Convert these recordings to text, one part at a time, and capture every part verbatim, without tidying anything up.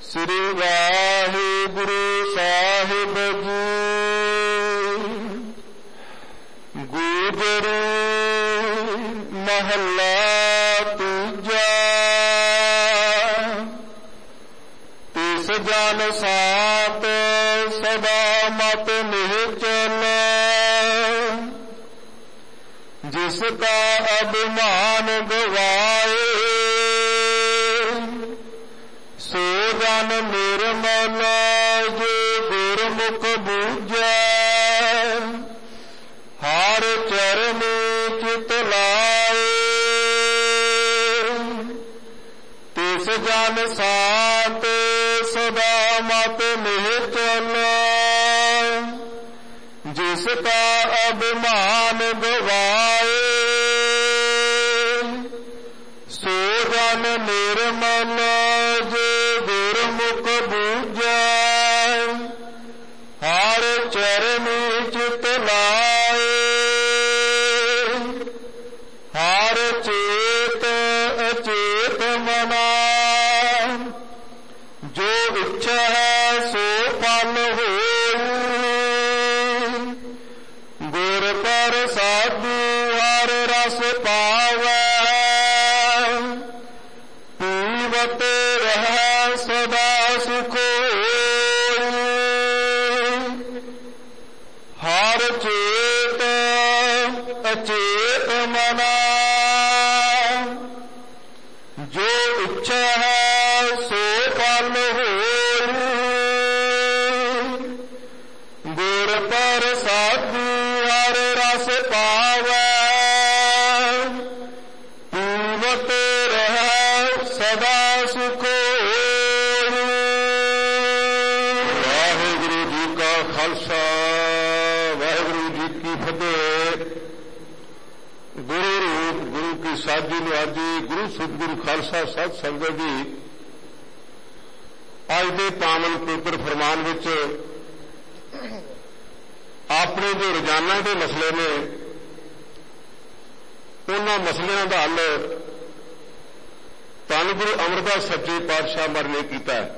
ਸ੍ਰੀ ਵਾਹਿਗੁਰੂ ਸਾਹਿਬ ਜੀ। ਗੁਜਰੀ ਮਹੱਲਾ ਤੀਜਾ। ਤਿਸ ਜਨ ਸਾਤ ਸਦਾ ਮਤ ਨਿਹਚਲ, ਜਿਸ ਕਾ ਅਭਿਮਾਨ ਗਵਾਏ, ਸੋ ਜਨ ਨਿਰਮਲ ਜੋ ਗੁਰਮੁਖ ਬੂਝੈ, ਹਰ ਚਰਨੀ ਚਿਤ ਲਾਏ। ਤਿਸ ਜਨ ਸਾਤ ਸਦਾ ਮਤ ਨਿਹਚਲ, ਜਿਸ ਕਾ ਅਭਿਮਾਨ ਗਵਾਏ, ਸੋ ਜਨ ਨਿਰਮਲ ਜੋ ਗੁਰਮੁਖ ਬੂਝੈ, ਹਰ ਚਰਨੀ ਚਿਤ ਲਾਏ। ਹਰ ਚੇਤ ਅਚੇਤ ਮਨਾ, ਜੋ ਇੱਛਾ ਹੈ ਸੋ ਫਲ ਹੋਈ। ਗੁਰ ਪ੍ਰਸਾਦਿ ਹਰ ਰਸ ਪਾਵੈ, ਪੀਵਤ ਰਹਿ ਸਦਾ ਸੁਖ ਹੋਈ। ਹਰ ਚੇਤ ਅਚੇਤ ਮਨਾ, ਜੋ ਇੱਛਾ ਹੈ ਸੋ ਫਲ ਹੋਈ। ਗੁਰ ਪ੍ਰਸਾਦਿ ਹਰ ਰਸ ਪਾਵੈ, ਪੀਵਤ ਰਹਿ ਸਦਾ ਸੁਖ ਹੋਈ। ਵਾਹਿਗੁਰੂ ਜੀ ਕਾ ਖਾਲਸਾ, ਵਾਹਿਗੁਰੂ ਜੀ ਕੀ ਫਤਿਹ। ਗੁਰੂ ਰੂਪ ਗੁਰੂ ਕੀ ਸਾਜੀ ਨਿਆਜੀ ਗੁਰੂ ਸਤਿਗੁਰੂ ਖਾਲਸਾ ਸਤ ਸੰਗਤ ਜੀ, ਅੱਜ ਦੇ ਪਾਵਨ ਪਵਿੱਤਰ ਫਰਮਾਨ ਵਿੱਚ ਆਪਣੇ ਜੋ ਰੋਜ਼ਾਨਾ ਦੇ ਮਸਲੇ ਨੇ, ਉਹਨਾਂ ਮਸਲਿਆਂ ਦਾ ਹੱਲ ਧੰਨ ਗੁਰੂ ਅਮਰਦਾਸ ਸੱਚੇ ਪਾਤਸ਼ਾਹ ਮਹਾਰਾਜ ਨੇ ਕੀਤਾ ਹੈ।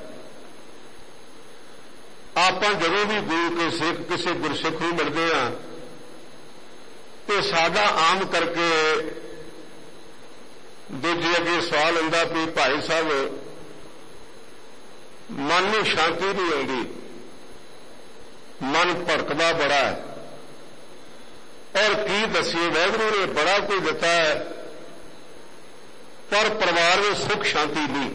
ਆਪਾਂ ਜਦੋਂ ਵੀ ਗੁਰੂ ਕੇ ਸਿੱਖ ਕਿਸੇ ਗੁਰਸਿੱਖ ਨੂੰ ਮਿਲਦੇ ਹਾਂ ਤੇ ਸਾਡਾ ਆਮ ਕਰਕੇ ਦੂਜੇ ਅੱਗੇ ਸਵਾਲ ਹੁੰਦਾ ਵੀ ਭਾਈ ਸਾਹਿਬ, ਮਨ ਨੂੰ ਸ਼ਾਂਤੀ ਨਹੀਂ ਆਉਂਦੀ, ਮਨ ਭੜਕਦਾ ਬੜਾ ਹੈ, ਔਰ ਕੀ ਦੱਸੀਏ ਵਾਹਿਗੁਰੂ ਨੇ ਬੜਾ ਕੁਝ ਦਿੱਤਾ ਹੈ, ਪਰ ਪਰਿਵਾਰ ਵਿੱਚ ਸੁਖ ਸ਼ਾਂਤੀ ਨਹੀਂ।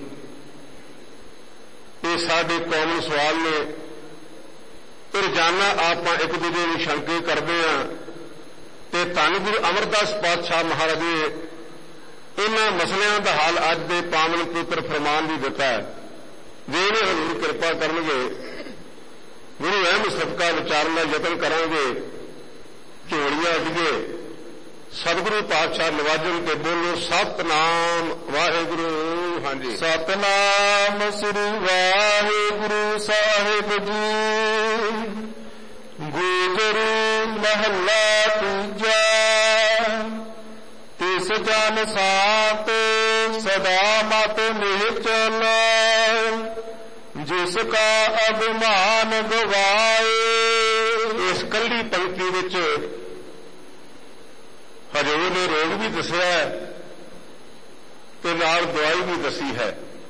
ਇਹ ਸਾਡੇ ਕਾਮਨ ਸਵਾਲ ਨੇ। ਰੋਜ਼ਾਨਾ ਆਪਾਂ ਇੱਕ ਦੂਜੇ ਨੂੰ ਸ਼ੰਕੇ ਕਰਦੇ ਹਾਂ ਤੇ ਧੰਨ ਗੁਰੂ ਅਮਰਦਾਸ ਪਾਤਸ਼ਾਹ ਮਹਾਰਾਜ ਨੇ ਇਹਨਾਂ ਮਸਲਿਆਂ ਦਾ ਹੱਲ ਅੱਜ ਦੇ ਪਾਵਨ ਪਵਿੱਤਰ ਫਰਮਾਨ ਵੀ ਦਿੱਤਾ ਹੈ। ਜੇ ਇਹਨੇ ਹਜ਼ੂਰ ਕਿਰਪਾ ਕਰਨਗੇ, ਗੁਰੂ ਅਹਿਮ ਸਦਕਾ ਵਿਚਾਰਨ ਦਾ ਯਤਨ ਕਰਾਂਗੇ, ਝੋਲੀਆਂ ਅੱਗੇ ਸਤਿਗੁਰੂ ਪਾਤਸ਼ਾਹ ਨਵਾਜਣ ਤੇ ਬੋਲੋ ਸਤਿਨਾਮ ਵਾਹਿਗੁਰੂ। ਹਾਂਜੀ, ਸਤਿਨਾਮ ਸ੍ਰੀ ਵਾਹਿਗੁਰੂ ਸਾਹਿਬ ਜੀ। ਗੁਜਰੀ ਮਹੱਲਾ ਤੀਜਾ। ਤਿਸ ਜਨ ਸਾਤ ਸਦਾ ਮਤ ਨਿਹਚਲ, ਜਿਸ ਕਾ ਅਭਿਮਾਨ ਗਵਾਏ। ਇਸ ਕੱਲੀ ਪੰਕਤੀ ਵਿੱਚ ਹਜ਼ੂਰ ਨੇ ਰੋਗ ਵੀ ਦੱਸਿਆ ਤੇ ਨਾਲ ਦਵਾਈ ਵੀ ਦੱਸੀ ਹੈ।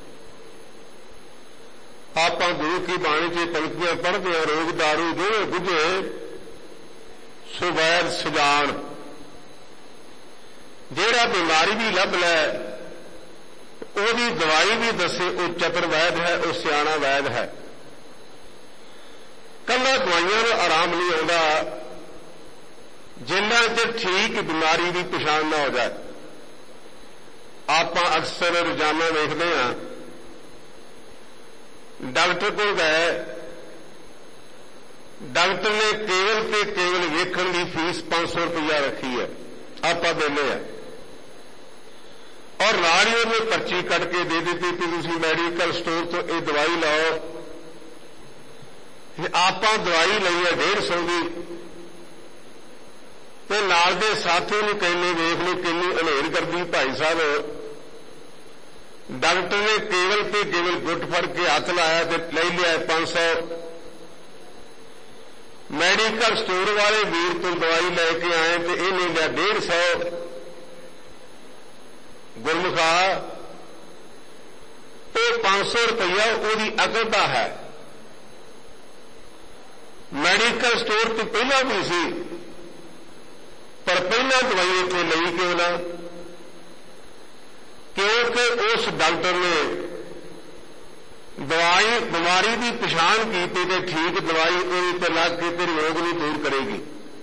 ਆਪਾਂ ਗੁਰੂ ਕੀ ਬਾਣੀ ਚ ਪੰਕਤੀਆਂ ਪੜ੍ਹਦੇ ਹਾਂ, ਰੋਗ ਦਾਰੂ ਦੋਵੇਂ ਬੁਝੇ ਸੋ ਵੈਦ ਸਜਾਣ। ਜਿਹੜਾ ਬਿਮਾਰੀ ਵੀ ਲੱਭ ਲੈ ਉਹਦੀ ਦਵਾਈ ਵੀ ਦੱਸੇ, ਉਹ ਚਤੁਰ ਵੈਦ ਹੈ, ਉਹ ਸਿਆਣਾ ਵੈਦ ਹੈ। ਕੱਲਾ ਦਵਾਈਆਂ ਨੂੰ ਆਰਾਮ ਨਹੀਂ ਆਉਂਦਾ ਜਿੰਨਾ ਚਿਰ ਠੀਕ ਬਿਮਾਰੀ ਦੀ ਪਛਾਣ ਨਾ ਹੋ ਜਾਏ। ਆਪਾਂ ਅਕਸਰ ਰੋਜ਼ਾਨਾ ਵੇਖਦੇ ਹਾਂ, ਡਾਕਟਰ ਕੋਲ ਗਏ, ਡਾਕਟਰ ਨੇ ਕੇਵਲ ਤੇ ਕੇਵਲ ਵੇਖਣ ਦੀ ਫੀਸ ਪੰਜ ਸੌ ਰੁਪਇਆ ਰੱਖੀ ਹੈ, ਆਪਾਂ ਦਿੰਦੇ ਹਾਂ, ਔਰ ਨਾਲ ਹੀ ਉਹਨੇ ਪਰਚੀ ਕੱਢ ਕੇ ਦੇ ਦਿੱਤੀ ਕਿ ਤੁਸੀਂ ਮੈਡੀਕਲ ਸਟੋਰ ਤੋਂ ਇਹ ਦਵਾਈ ਲਾਓ। ਆਪਾਂ ਦਵਾਈ ਲਈ ਹੈ ਡੇਢ ਸੌ ਦੀ, ਤੇ ਨਾਲ ਦੇ ਸਾਥੀ ਨੂੰ ਕਹਿੰਦੇ ਵੇਖ ਲਓ ਕਿੰਨੀ ਹਨੇਰ ਕਰਦੀ ਭਾਈ ਸਾਹਿਬ, डॉक्टर ने केवल ते केवल गुट फड़ के हाथ लाया तो ले लिया पांच सौ। मैडिकल स्टोर वाले वीर तो दवाई लैके आए तो इन्हें लिया डेढ़ सौ। गुरमुखा वो पांच सौ रुपया वो अकल का है। मैडिकल स्टोर तो पहला भी सी पर पहला दवाई इतने ली क्यों ना, क्योंकि उस डॉक्टर ने दवाई बीमारी की पछाण की तो ठीक दवाई उन्हें लग के तो रोग नहीं दूर करेगी।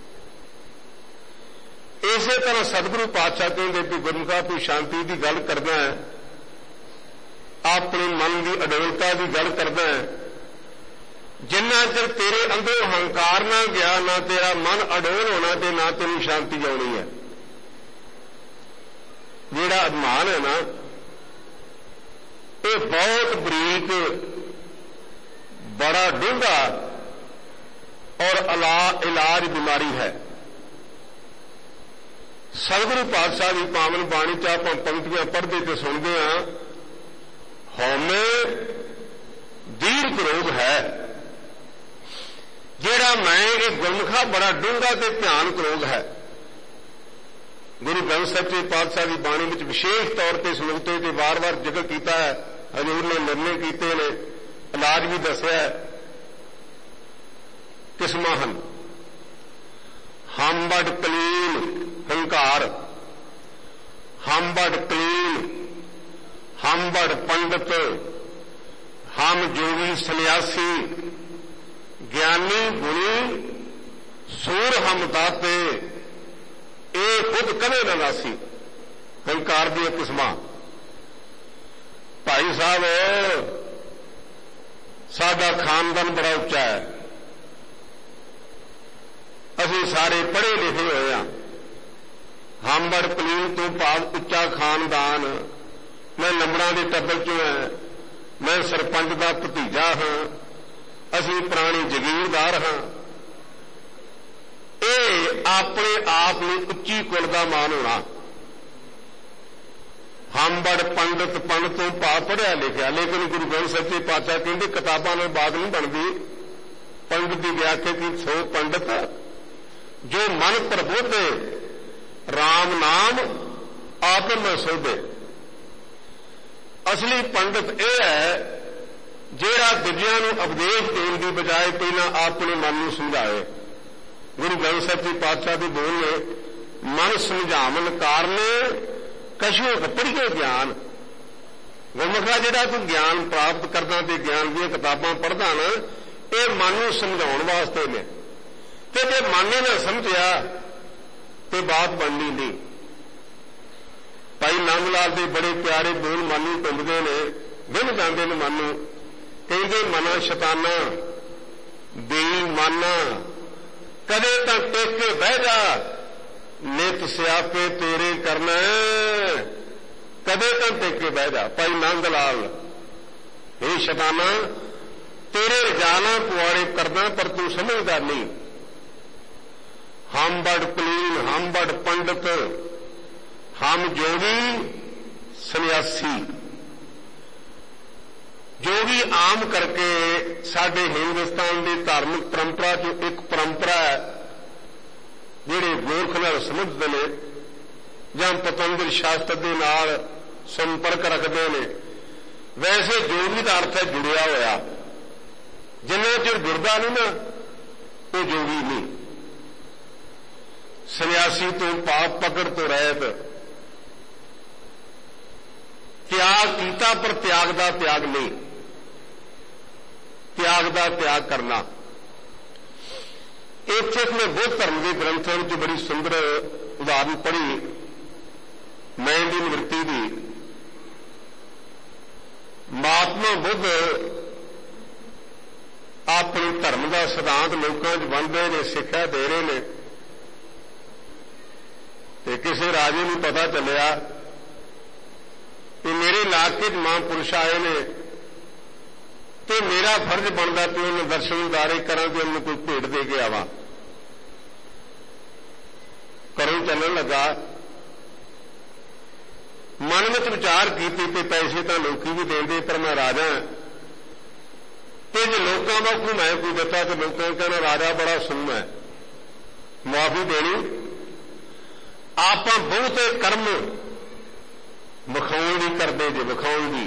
इसे तरह सतगुरु पातशाह कहते कि गुरमुखा तू शांति की गल करना है, अपने मन की अडोलता की गल करना है, जिन्ना चਿਰ तेरे अंदरों हंकार ना गया ना तेरा मन अडोल होना ते ना तेरी शांति आनी है। जिहड़ा अभिमान है ना ये बहुत बरीक बड़ा डूंगा और इलाज बीमारी है। सतगुरु पातशाह की पावन बाणी च आपां पंक्तियां पढ़ते तो सुनते हाँ, हौमे दीर्घ रोग है जिहड़ा मैं ये गुरमुखा बड़ा डूंगा ते भयानक रोग है। गुरु ग्रंथ सच्चे पातशाह की बाणी में विशेष तौर पर इस नुकते से बार बार जिक्र किया है। हजूर ने निर्णय किए ने, इलाज भी दसिया है। किस्मां हन हंबड़ कलीन हंकार, हंबड़ कलीन, हंबड़ पंडित, हम जोगी सन्यासी, ज्ञानी गुणी सूर हम दाते, ये खुद कदे न नासी। हंकार दी किस्मां। भाई साहब साडा खानदान बड़ा उच्चा है, असीं सारे पढ़े लिखे होए हां। हंबड़ कलीन तो भाव उच्चा खानदान, मैं लंबड़ा के टब्बर चों है, मैं सरपंच का भतीजा हाँ, असीं पुरानी जगीरदार हाँ। ये अपने आप में उच्ची कुल का मान होना। हंबड़ पंडित, पंडित तो भाव पढ़िया लिखिया, लेकिन गुरु ग्रंथ सच्चे पातशाह कहते किताबां नाल बात नहीं बनती। पंडित की व्याख्या की सो पंडित जो मन प्रबोधे, राम नाम आत्म सोधे। असली पंडित यह है जिहड़ा दूजिआं नूं उपदेश देण दी बजाय पहलां अपने मन नूं समझाए। गुरु ग्रंथ सच्चे पातशाह के बोल ने, मन समझावन कारण कछुक पढ़िए ज्ञान। गुरमुखा जिहड़ा तू ज्ञान प्राप्त करदा ते ज्ञान दी किताबां पढ़दा ना, ये मन नूं समझाउण वास्ते ने। ते जे मन ने ना समझिया तो बात बननी नहीं। भाई नंद लाल के बड़े प्यारे बोल मन नूं टुंबदे ने, बिन जांदे ने मन नूं। कहंदे मना शैताना बेईमाना कदे तां टेक के बह जा, नित स्यापे तेरे करना, कदे तां टेक के बह जा। भाई नंद लाल हे शैताना तेरे जाना पुआड़े करना पर तू समझदा नहीं। हम बड़ कुलीन, हम बड़ पंडित, हम जोगी सन्यासी। जोगी आम करके साडे हिंदुस्तान की धार्मिक परंपरा चो एक परंपरा है, जिहड़े गोरख नाल समझदे ने जां पतंजल शास्त्र दे नाल संपर्क रखते हैं। वैसे जोगी का अर्थ है जुड़िया होया, जिन्ना चिर जुड़दा नहीं ना वो जोगी नहीं। सन्यासी तो पाप पकड़ तो रहत, त्याग कीता पर त्याग दा त्याग नहीं, त्याग दा त्याग करना। इत्थे मैं बुद्ध धर्म के ग्रंथों में बड़ी सुंदर उदाहरण पढ़ी, मैं दी निवृत्ति दी। महात्मा बुद्ध अपने धर्म का सिद्धांत लोगों च वंड रहे ने, सिक्ख्या दे रहे ने। ते किसी राजे नूं पता चलिया कि मेरे इलाके च महापुरुष आए ने, तो मेरा फर्ज बनता कि उन्हें दर्शन उदारे करा कि उन्हें कोई भेंट दे के आवा। घरों चलन लगा, मन में विचार की पैसे तो लोग भी देंगे पर मैं राजा तो जो लोगों का को मैं कोई दिता तो लोगों ने कहना राजा बड़ा सुन है मुआफी देनी आप बहुते कर्म विखाउण नहीं करते जे विखाउण की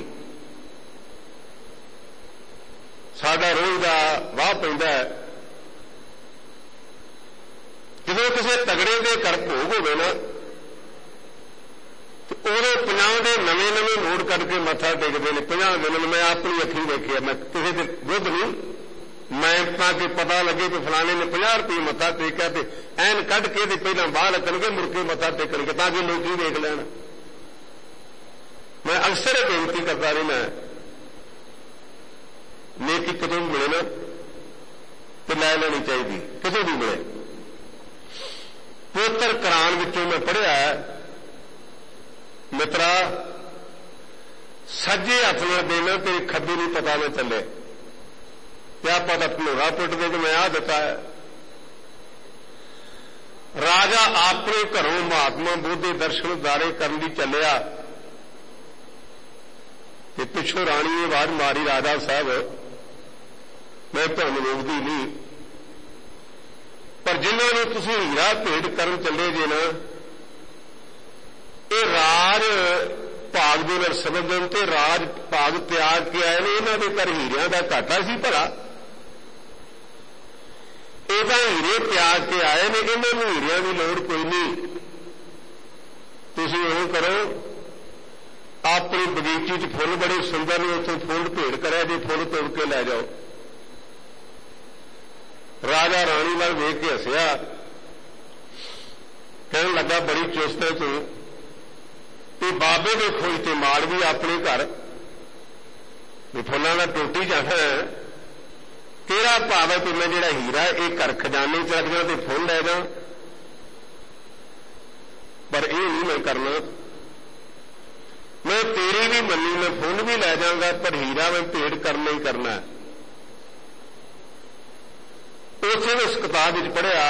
साडा रोज का वाह पैंदा है जो किसी तगड़े के घर भोग होवे ना ਉਹਦੇ ਪੰਜਾਹ ਦੇ ਨਵੇਂ ਨਵੇਂ ਨੋਟ ਕੱਢ ਕੇ ਮੱਥਾ ਟੇਕਦੇ ਨੇ ਪੰਜਾਹ ਦਿਨ ਮੈਂ ਆਪਣੀ ਅੱਖੀਂ ਵੇਖਿਆ ਮੈਂ ਕਿਸੇ ਦੇ ਵਿਰੁੱਧ ਨਹੀਂ ਮੈਂ ਤਾਂ ਕਿ ਪਤਾ ਲੱਗੇ ਕਿ ਫਲਾਣੇ ਨੇ ਪੰਜਾਹ ਰੁਪਏ ਮੱਥਾ ਟੇਕਿਆ ਤੇ ਐਨ ਕੱਢ ਕੇ ਤੇ ਪਹਿਲਾਂ ਬਾਹਰ ਲੱਗਣਗੇ ਮੁੜ ਕੇ ਮੱਥਾ ਟੇਕਣਗੇ ਤਾਂ ਕਿ ਲੋਕੀ ਵੇਖ ਲੈਣ ਮੈਂ ਅਕਸਰ ਇਹ ਬੇਨਤੀ ਕਰਦਾ ਰਹਿਣਾ ਨੇਕੀ ਕਦੋਂ ਵੀ ਮਿਲੇ ਨਾ ਤੇ ਲੈ ਲੈਣੀ ਚਾਹੀਦੀ ਕਿਤੇ ਵੀ ਮਿਲੇ ਪਵਿੱਤਰ ਕੁਰਾਨ ਵਿੱਚੋਂ ਮੈਂ ਪੜ੍ਹਿਆ मित्रा सज्जे हथ में देना तेरी खब्बी नहीं पता न चले क्या पता भनोरा पुट दे कि मैं आ दिता है राजा अपने घरों महात्मा बुद्ध के दर्शन दारे करने ली चलिया ते पिछों राणी ने आवाज मारी राजा साहब मैं तुहानूं रोकदी नहीं पर जिन्होंने तुसीं हीरा भेंट करन चले जे ना ये राज भाग दे नाल समझण ते राज भाग त्याग के आए ने इन्हां दे घर हीरियां दा घाटा सी भला ये तां हीरे त्याग के आए ने इन्हां नूं हीरियां दी लोड़ कोई नहीं तुसीं इह करो अपनी बगीची च फुल बड़े सुंदर ने उत्थों फुल भेंट करिया जे फुल तोड़ के लै जाओ राजा राणी वाल वेख के हसिया कहण लगा बड़ी चुस्त है तूं ते बाबे दे खोज ते माड़ भी अपने घर फुल्लां दा टोटी जाना तेरा भाव है कि मैं जिहड़ा हीरा ये घर खजाने च रख जां ते फुल लै जां पर ये नहीं मैं करना मैं तेरी भी मन्नी मैं फुल भी लै जांगा पर हीरा मैं भेंट करना ही करना है उसे उस किताब विच पढ़िया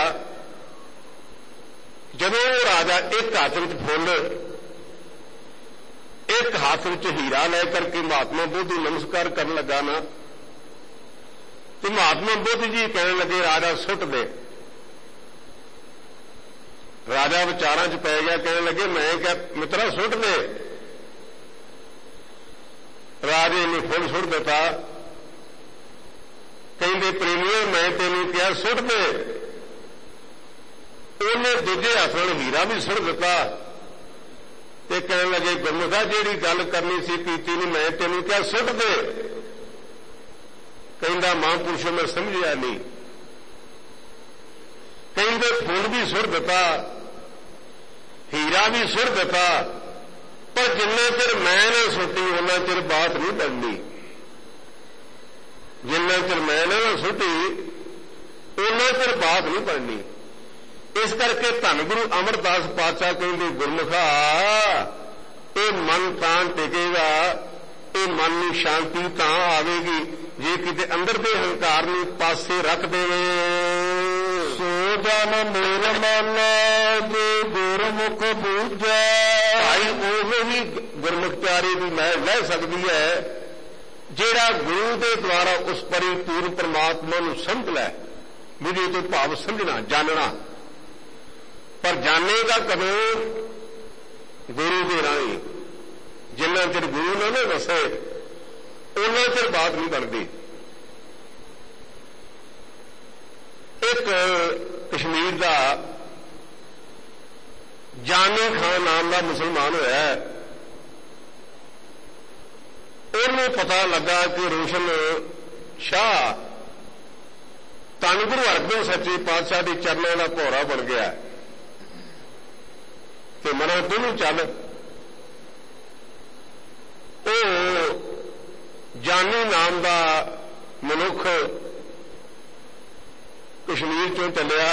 जदों राजा एक हाथ विच फुल एक हाथ में हीरा लेकर के महात्मा बुद्ध नमस्कार करने लगा ना तो महात्मा बुद्ध जी कहने लगे राजा सुट दे राजा विचारां च पै गया कहने लगे मैं क्या मित्रा सुट दे राजे ने फुल सुट दिता कहते प्रेमियों मैं तेनों क्या सुट दे उन्हें दूजे हाथ में हीरा भी सुट दिता ते कहने लगे गुरमुखा जिहड़ी गल करनी सी कीती नहीं मैं तेनों क्या सुट दे कहंदा महापुरुषों मैं समझिया नहीं कहंदे फूल भी सुट दिता हीरा भी सुट दिता पर जिन्ना चिर मैं ना सुटी उन्ना चिर बात नहीं बननी जिन्ना चिर मैं ना सुटी उन्ना चिर बात नहीं बननी इस करके धन गुरु अमरदास पातशाह कहते गुरमुखा ये मन तां टिकेगा ये मन की शांति तां आवेगी जे किते अंदर दे हंकार नूं पासे रख देवे सो जन मेरे मन जे गुरमुख पूजा भाई वो ही गुरमुख प्यारे भी मैं लह सकती है जेड़ा गुरु के द्वारा उस परिपूर्ण परमात्मा नूं समझ लै मुझे तो भाव समझना जानना पर जानेगा कदों गुरु के राही जिन्ना चिर गुरु ना ना दसे उन्ना चिर बात नहीं बनती एक कश्मीर का जानी खान नाम का मुसलमान होया उन्हें पता लगा कि रोशन शाह धन गुरु अर्जन सच्चे पातशाह के चरणों का भौरा बन गया तो मना तू चल वो जानी नाम का मनुख कश्मीर चों चलिया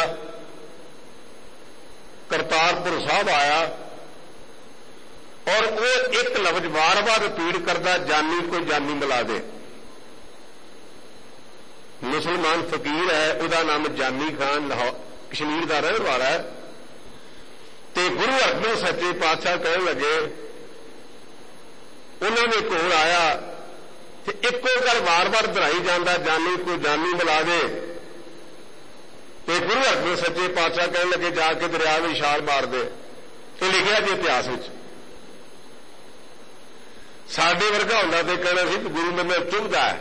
करतारपुर साहब आया और वो एक लफ्ज बार बार रिपीट करता जानी कोई जानी मिला दे मुसलमान फकीर है उसका नाम जानी खान कश्मीर का रहने वाला है ते गुरु अर्जन सच्चे पातशाह कहने लगे ਉਹਨਾਂ ਦੇ ਕੋਲ ਆਇਆ ਤੇ ਇੱਕੋ ਗੱਲ ਵਾਰ-ਵਾਰ ਦੁਹਰਾਈ ਜਾਂਦਾ, ਜਾਨੀ ਕੋਈ ਜਾਨੀ ਮਿਲਾ ਦੇ। ਤੇ ਗੁਰੂ ਅਰਜਨ ਸੱਚੇ ਪਾਤਸ਼ਾਹ ਕਹਿਣ ਲੱਗੇ ਜਾ ਕੇ ਦਰਿਆ ਵਿੱਚ ਛਾਲ ਮਾਰ ਦੇ। ਇਹ ਲਿਖਿਆ ਜੀ ਇਤਿਹਾਸ ਵਿੱਚ। ਸਾਡੇ ਵਰਗਾ ਹੁੰਦਾ ਤੇ ਕਹਿਣਾ ਸੀ ਗੁਰੂ ਮੈਨੂੰ ਚੁੱਭਦਾ ਹੈ,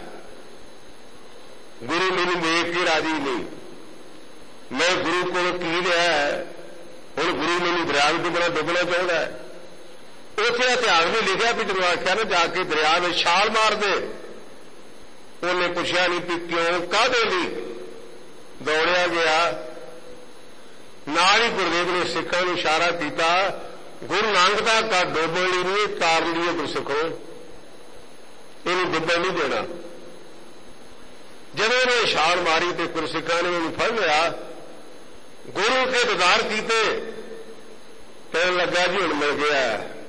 ਗੁਰੂ ਮੈਨੂੰ ਵੇਖ ਕੇ ਰਾਜੀ ਨਹੀਂ, ਮੈਂ ਗੁਰੂ ਕੋਲ ਕੀ ਲਿਆ, ਹੁਣ ਗੁਰੂ ਮੈਨੂੰ ਦਰਿਆ ਵਿੱਚ ਡੁੱਬਣਾ ਡੁੱਬਣਾ ਚਾਹੁੰਦਾ ਹੈ। ਉੱਥੇ ਇਤਿਹਾਸ ਵਿੱਚ ਲਿਖਿਆ ਵੀ ਜਦੋਂ ਆਖਿਆ ਨਾ ਜਾ ਕੇ ਦਰਿਆ ਵਿੱਚ ਛਾਲ ਮਾਰ ਦੇ, ਉਹਨੇ ਪੁੱਛਿਆ ਨਹੀਂ ਵੀ ਕਿਉਂ, ਕਾਹਦੇ ਲਈ। ਦੌੜਿਆ ਗਿਆ। ਨਾਲ ਹੀ ਗੁਰਦੇਵ ਨੇ ਸਿੱਖਾਂ ਨੂੰ ਇਸ਼ਾਰਾ ਕੀਤਾ, ਗੁਰੂ ਨਾਨਕ ਦਾ ਘਰ ਡੁੱਬਣ ਲਈ ਨਹੀਂ, ਤਾਰਨ ਲਈ ਗੁਰਸਿੱਖੋ, ਇਹਨੂੰ ਡੁੱਬਣ ਨਹੀਂ ਦੇਣਾ। ਜਦੋਂ ਉਹਨੇ ਛਾਲ ਮਾਰੀ ਤੇ ਗੁਰਸਿੱਖਾਂ ਨੇ ਉਹਨੂੰ ਫੜ ਲਿਆ, ਗੁਰੂ ਕੇ ਦੀਦਾਰ ਕੀਤੇ, ਕਹਿਣ ਲੱਗਾ ਜੀ ਹੁਣ ਮਿਲ ਗਿਆ।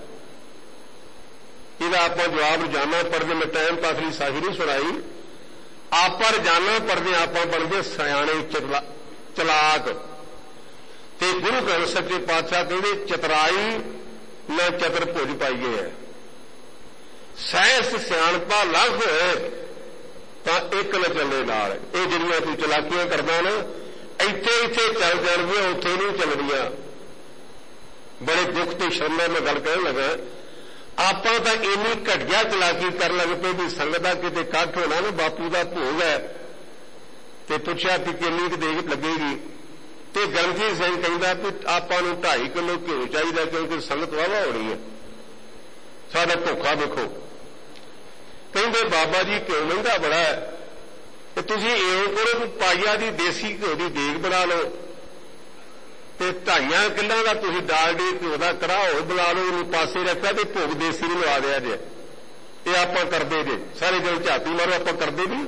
ਇਹਦਾ ਆਪਾਂ ਜਵਾਬ ਰੋਜ਼ਾਨਾ ਪੜ੍ਹਦੇ, ਮੈਂ ਟਾਈਮ ਪਾਸ ਲਈ ਸਾਹੀ ਨਹੀਂ ਸੁਣਾਈ, ਆਪਾਂ ਰੋਜ਼ਾਨਾ ਪੜ੍ਹਦੇ ਆਪਾਂ ਬਣਦੇ ਸਿਆਣੇ ਚਲਾਕ। ਤੇ ਗੁਰੂ ਗ੍ਰੰਥ ਸੱਚੇ ਪਾਤਸ਼ਾਹ ਕਹਿੰਦੇ ਚਤਰਾਈ ਨਾ ਚਤਰ ਭੁਜ ਪਾਈਏ ਹੈ, ਸਹਿਸ ਸਿਆਣਪਾ ਲੱਗ ਹੋਏ ਤਾਂ ਇੱਕ ਨਾ ਚੱਲੇ ਨਾਲ। ਇਹ ਜਿਹੜੀਆਂ ਤੂੰ ਚਲਾਕੀਆਂ ਕਰਦਾ ਨਾ, ਇੱਥੇ ਇੱਥੇ ਚੱਲ ਜਾਣਗੀਆਂ, ਉੱਥੇ ਨਹੀਂ ਚੱਲਣੀਆਂ। ਬੜੇ ਦੁੱਖ ਤੇ ਸ਼ਰਮ ਨਾਲ ਮੈਂ ਗੱਲ ਕਹਿਣ ਲੱਗਾ, ਆਪਾਂ ਤਾਂ ਇੰਨੀ ਘਟੀਆ ਚਲਾਕੀ ਕਰਨ ਲੱਗ ਪਏ ਵੀ ਸੰਗਤ ਦਾ ਕਿਤੇ ਇਕੱਠ ਹੋਣਾ ਨਾ, ਬਾਪੂ ਦਾ ਭੋਗ ਹੈ, ਤੇ ਪੁੱਛਿਆ ਵੀ ਕਿੰਨੀ ਕੁ ਦੇਗ ਲੱਗੇਗੀ, ਤੇ ਗ੍ਰੰਥੀ ਸਿੰਘ ਕਹਿੰਦਾ ਵੀ ਆਪਾਂ ਨੂੰ ਢਾਈ ਕਿਲੋ ਘਿਓ ਚਾਹੀਦਾ, ਕਿਉਂਕਿ ਸੰਗਤ ਵਾਵਾ ਹੋਣੀ ਹੈ, ਸਾਡਾ ਭੁੱਖਾ ਦੇਖੋ। ਕਹਿੰਦੇ ਬਾਬਾ ਜੀ ਘਿਓ ਮਹਿੰਗਾ ਬੜਾ ਹੈ, ਤੇ ਤੁਸੀਂ ਇਉਂ ਕਰੋ ਵੀ ਪਾਈਆ ਦੀ ਦੇਸੀ ਘਿਓ ਦੀ ਦੇਗ ਬਣਾ ਲਓ, ਤੇ ਢਾਈਆਂ ਕਿੱਲਾਂ ਦਾ ਤੁਸੀਂ ਡਾਲਡੇ ਘਿਓ ਦਾ ਕੜਾਹ ਹੋਰ ਬਣਾ ਲਓ, ਇਹਨੂੰ ਪਾਸੇ ਰੱਖਿਆ ਤੇ ਭੋਗ ਦੇਸੀ ਨੂੰ ਲਵਾ ਦਿਆ ਜੇ। ਇਹ ਆਪਾਂ ਕਰਦੇ ਜੇ, ਸਾਰੇ ਜਦੋਂ ਝਾਤੀ ਮਾਰੋ ਆਪਾਂ ਕਰਦੇ ਨਹੀਂ।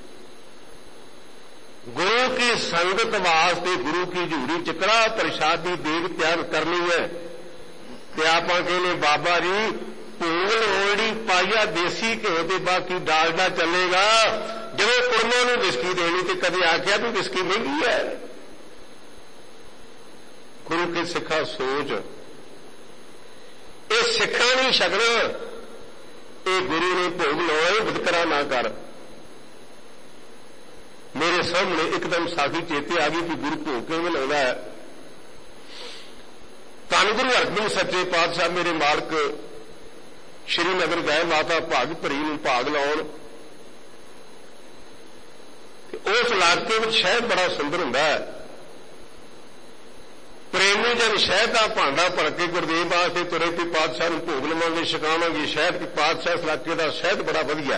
ਗੁਰੂ ਕੀ ਸੰਗਤ ਵਾਸਤੇ ਗੁਰੂ ਕੀ ਝੂੜੀ ਚ ਕੜਾਹ ਪ੍ਰਸ਼ਾਦ ਦੀ ਦੇਗ ਤਿਆਰ ਕਰਨੀ ਹੈ, ਤੇ ਆਪਾਂ ਕਹਿੰਦੇ ਬਾਬਾ ਜੀ ਭੋਗ ਲੋੜੀ ਪਾਈਆ ਦੇਸੀ ਘਿਓ ਤੇ ਬਾਕੀ ਡਾਲਡਾ ਚੱਲੇਗਾ। ਜਦੋਂ ਕੁੜਮਾਂ ਨੂੰ ਵਿਸਕੀ ਦੇਣੀ ਤੇ ਕਦੇ ਆਖਿਆ ਵੀ ਵਿਸਕੀ ਮਹਿੰਗੀ ਹੈ। ਗੁਰੂ ਕੇ ਸਿੱਖਾ ਸੋਚ, ਇਹ ਸਿੱਖਾਂ ਨਹੀਂ ਛਕਣਾ, ਇਹ ਗੁਰੂ ਨੇ ਭੋਗ ਲਾਉਣਾ, ਵਿਤਕਰਾ ਨਾ ਕਰ। ਮੇਰੇ ਸਾਹਮਣੇ ਇੱਕਦਮ ਸਾਖੀ ਚੇਤੇ ਆ ਗਈ ਕਿ ਗੁਰੂ ਭੋਗ ਕਿਵੇਂ ਲਾਉਂਦਾ ਹੈ। ਧੰਨ ਗੁਰੂ ਅਰਜਨ ਸੱਚੇ ਪਾਤਸ਼ਾਹ ਮੇਰੇ ਮਾਲਕ ਸ਼੍ਰੀਨਗਰ ਗਏ ਮਾਤਾ ਭਾਗ ਭਰੀ ਨੂੰ ਭਾਗ ਲਾਉਣ। ਉਸ ਇਲਾਕੇ ਵਿੱਚ ਸ਼ਹਿਦ ਬੜਾ ਸੁੰਦਰ ਹੁੰਦਾ ਹੈ। ਪ੍ਰੇਮੀ ਜਨ ਸ਼ਹਿਦ ਦਾ ਭਾਂਡਾ ਭਰ ਕੇ ਗੁਰਦੇਵ ਵਾਸਤੇ ਤੁਰੇ ਤੇ ਪਾਤਸ਼ਾਹ ਨੂੰ ਭੋਗ ਲਵਾਂਗੇ, ਛਕਾਵਾਂਗੇ ਸ਼ਹਿਦ। ਕਿ ਪਾਤਸ਼ਾਹ ਇਸ ਇਲਾਕੇ ਦਾ ਸ਼ਹਿਦ ਬੜਾ ਵਧੀਆ।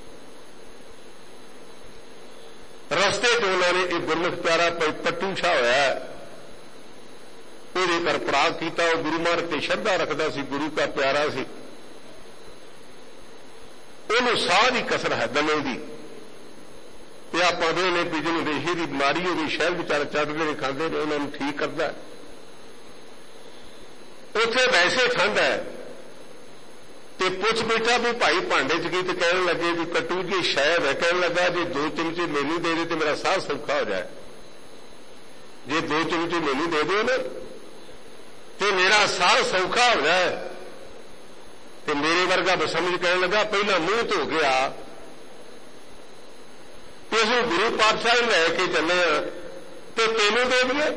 ਰਸਤੇ ਚ ਉਹਨਾਂ ਨੇ ਇੱਕ ਗੁਰਮੁਖ ਪਿਆਰਾ ਪੱਟੂ ਸ਼ਾਹ ਹੋਇਆ, ਉਹਦੇ ਘਰ ਪੜਾਅ ਕੀਤਾ। ਉਹ ਗੁਰੂ ਮਹਾਰਾਜ ਤੇ ਸ਼ਰਧਾ ਰੱਖਦਾ ਸੀ, ਗੁਰੂ ਦਾ ਪਿਆਰਾ ਸੀ। ਉਹਨੂੰ ਸਾਹ ਦੀ ਕਸਰ ਹੈ ਦਮੇ ਦੀ, ਤੇ ਆਪਾਂ ਦੋਨੇ ਵੀ ਜਿਹਨੂੰ ਰੇਸ਼ੇ ਦੀ ਬਿਮਾਰੀ ਹੋਵੇ ਸ਼ਹਿਦ ਵਿਚਾਰੇ ਚੜ੍ਹਦੇ ਨੇ, ਖਾਂਦੇ ਨੇ, ਉਹਨਾਂ ਨੂੰ ਠੀਕ ਕਰਦਾ। ਉੱਥੇ ਵੈਸੇ ਠੰਡ ਹੈ, ਤੇ ਪੁੱਛ ਬੈਠਾ ਵੀ ਭਾਈ ਭਾਂਡੇ ਚ ਕੀ, ਤੇ ਕਹਿਣ ਲੱਗੇ ਵੀ ਕੱਟੂ ਜੀ ਸ਼ਹਿਦ ਹੈ। ਕਹਿਣ ਲੱਗਾ ਜੇ ਦੋ ਚਮਚੇ ਮੈਨੂੰ ਦੇ ਦੇ ਤੇ ਮੇਰਾ ਸਾਹ ਸੌਖਾ ਹੋ ਜਾਏ, ਜੇ ਦੋ ਚਮਚੇ ਮੈਨੂੰ ਦੇ ਦਿਓ ਨਾ ਤੇ ਮੇਰਾ ਸਾਹ ਸੌਖਾ ਹੋ ਜਾਏ। ਤੇ ਮੇਰੇ ਵਰਗਾ ਬਸਮਝ ਕਹਿਣ ਲੱਗਾ ਪਹਿਲਾਂ ਮੂੰਹ ਧੋ ਗਿਆ, ਤੇ ਅਸੀਂ ਗੁਰੂ ਪਾਤਸ਼ਾਹ ਨੂੰ ਲੈ ਕੇ ਚੱਲੇ ਆ ਤੇ ਤੈਨੂੰ ਦੇ ਦਈਏ।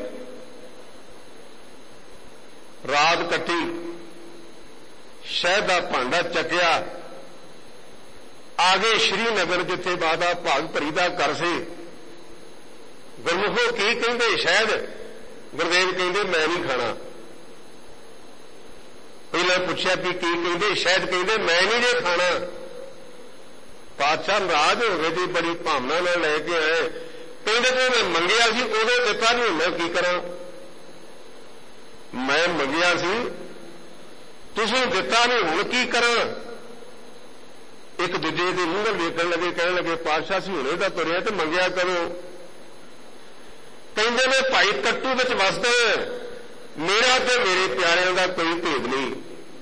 ਰਾਤ ਕੱਟੀ, ਸ਼ਹਿਦ ਦਾ ਭਾਂਡਾ ਚੱਕਿਆ, ਆ ਗਏ ਸ਼੍ਰੀਨਗਰ ਜਿੱਥੇ ਬਾਬਾ ਭਾਗ ਭਰੀ ਦਾ ਘਰ ਸੀ। ਗੁਰਮੁਖੋ ਕੀ ਕਹਿੰਦੇ ਸ਼ਹਿਦ? ਗੁਰਦੇਵ ਕਹਿੰਦੇ ਮੈਂ ਨਹੀਂ ਖਾਣਾ। ਪਹਿਲਾਂ ਪੁੱਛਿਆ ਵੀ ਕੀ ਕਹਿੰਦੇ ਸ਼ਹਿਦ? ਕਹਿੰਦੇ ਮੈਂ ਨਹੀਂ ਜੇ ਖਾਣਾ। ਪਾਤਸ਼ਾਹ ਨਾਰਾਜ਼ ਹੋ ਗਏ ਜੀ, ਬੜੀ ਭਾਵਨਾ ਨਾਲ ਲੈ ਕੇ ਆਏ। ਕਹਿੰਦੇ ਤੇ ਮੈਂ ਮੰਗਿਆ ਸੀ ਉਦੋਂ ਦਿੱਤਾ ਨਹੀਂ, ਮੈਂ ਕੀ ਕਰਾਂ? ਮੈਂ ਮੰਗਿਆ ਸੀ ਤੁਸੀਂ ਦਿੱਤਾ ਨਹੀਂ, ਹੁਣ ਕੀ ਕਰਾਂ? ਇੱਕ ਦੂਜੇ ਦੇ ਮੂੰਹ ਨਾਲ ਵੇਖਣ ਲੱਗੇ, ਕਹਿਣ ਲੱਗੇ ਪਾਤਸ਼ਾਹ ਸੀ ਹੁਣੇ ਤਾਂ ਤੁਰਿਆ ਤੇ ਮੰਗਿਆ ਕਰੋ। ਕਹਿੰਦੇ ਨੇ ਭਾਈ ਕੱਟੂ ਵਿੱਚ ਵਸਦੇ, ਮੇਰਾ ਤੇ ਮੇਰੇ ਪਿਆਰਿਆਂ ਦਾ ਕੋਈ ਭੇਦ ਨਹੀਂ,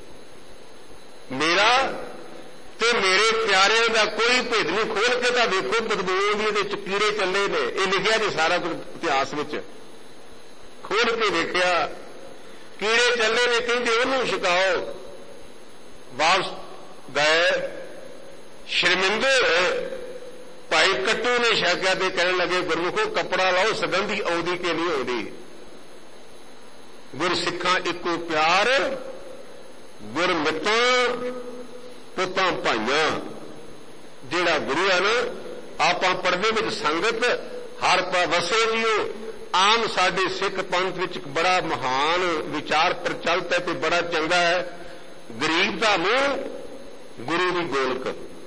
ਮੇਰਾ ਤੇ ਮੇਰੇ ਪਿਆਰਿਆਂ ਦਾ ਕੋਈ ਭੇਦ ਨਹੀਂ। ਖੋਲ ਕੇ ਤਾਂ ਵੇਖੋ, ਬਦਬੂ ਦੀ ਇਹਦੇ ਚ ਕੀੜੇ ਚੱਲੇ ਨੇ, ਇਹ ਲਿਖਿਆ ਜੀ ਸਾਰਾ ਕੁਝ ਇਤਿਹਾਸ ਵਿੱਚ। ਖੋਲ ਕੇ ਵੇਖਿਆ ਕੀੜੇ ਚੱਲੇ ਨੇ, ਕਹਿੰਦੇ ਉਹਨੂੰ ਛਕਾਓ। ਵਾਪਸ ਗਏ। ਸ਼ਰਮਿੰਦੇ ਹੋਏ ਭਾਈ ਕੱਟੂ ਨੇ ਛਕਿਆ ਤੇ ਕਹਿਣ ਲੱਗੇ, ਗੁਰਮੁਖੋ ਕੱਪੜਾ ਲਾਓ, ਸਗੰਧੀ ਆਉਂਦੀ ਕਿ ਨਹੀਂ ਆਉਂਦੀ। ਗੁਰਸਿੱਖਾਂ ਇੱਕੋ ਪਿਆਰ, ਗੁਰਮਿੱਤਾਂ ਪੁੱਤਾਂ ਭਾਈਆਂ। ਜਿਹੜਾ ਗੁਰੂ ਹੈ ਨਾ, ਆਪਾਂ ਪੜਦੇ ਵਿੱਚ ਸੰਗਤ ਹਰ ਪਾ ਵਸੇ ਜੀਓ। ਆਮ ਸਾਡੇ ਸਿੱਖ ਪੰਥ ਵਿੱਚ ਬੜਾ ਮਹਾਨ ਵਿਚਾਰ ਪ੍ਰਚਲਿਤ ਹੈ ਤੇ ਬੜਾ ਚੰਗਾ ਹੈ, ਗਰੀਬ ਦਾ ਮੂੰਹ ਗੁਰੂ ਦੀ ਗੋਲਕ।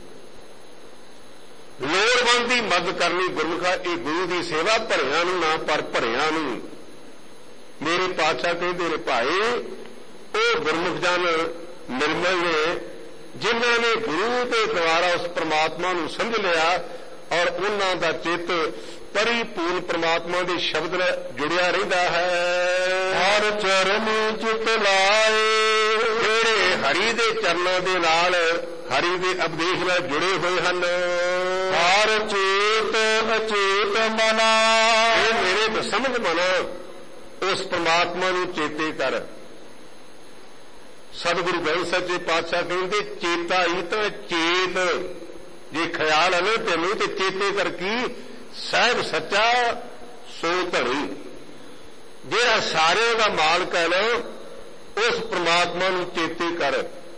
ਲੋੜਵੰਦ ਦੀ ਮਦਦ ਕਰਨੀ ਗੁਰਮੁਖਾ, ਇਹ ਗੁਰੂ ਦੀ ਸੇਵਾ, ਭਰਿਆਂ ਨੂੰ ਨਾ ਪਰ ਭਰਿਆਂ ਨੂੰ। ਮੇਰੇ ਪਾਤਸ਼ਾਹ ਕਹਿੰਦੇ ਨੇ ਭਾਈ, ਉਹ ਗੁਰਮੁਖ ਜਨ ਨਿਰਮਲ ਨੇ ਜਿਨ੍ਹਾਂ ਨੇ ਗੁਰੂ ਦੇ ਦੁਆਰਾ ਉਸ ਪ੍ਰਮਾਤਮਾ ਨੂੰ ਸਮਝ ਲਿਆ ਔਰ ਉਹਨਾਂ ਦਾ ਚਿੱਤ ਪਰਿਪੂਰਨ ਪ੍ਰਮਾਤਮਾ ਦੇ ਸ਼ਬਦ ਨਾਲ ਜੁੜਿਆ ਰਹਿੰਦਾ ਹੈ। ਹਰ ਚਰਨ ਚਿਤ ਲਾਏ, ਜਿਹੜੇ ਹਰੀ ਦੇ ਚਰਨਾਂ ਦੇ ਨਾਲ, ਹਰੀ ਦੇ ਉਪਦੇਸ਼ ਨਾਲ ਜੁੜੇ ਹੋਏ ਹਨ। ਹਰ ਚੇਤ ਅਚੇਤ ਮਨਾ, ਇਹ ਮੇਰੇ ਸਮਝ ਮਨਾ, ਉਸ ਪ੍ਰਮਾਤਮਾ ਨੂੰ ਚੇਤੇ ਕਰ। ਸਤਿਗੁਰੂ ਗ੍ਰੰਥ ਸੱਚੇ ਪਾਤਸ਼ਾਹ ਕਹਿੰਦੇ, ਚੇਤਾ ਹੀ ਤਾਂ ਚੇਤ, ਜੇ ਖਿਆਲ ਆਵੇ ਤੈਨੂੰ ਤੇ ਚੇਤੇ ਕਰ ਕੀ, ਸਾਹਿਬ ਸੱਚਾ ਸੋ ਧਣੀ। ਜਿਹੜਾ ਸਾਰਿਆਂ ਦਾ ਮਾਲਕ ਹੈ ਨਾ, ਉਸ ਪ੍ਰਮਾਤਮਾ ਨੂੰ ਚੇਤੇ ਕਰ।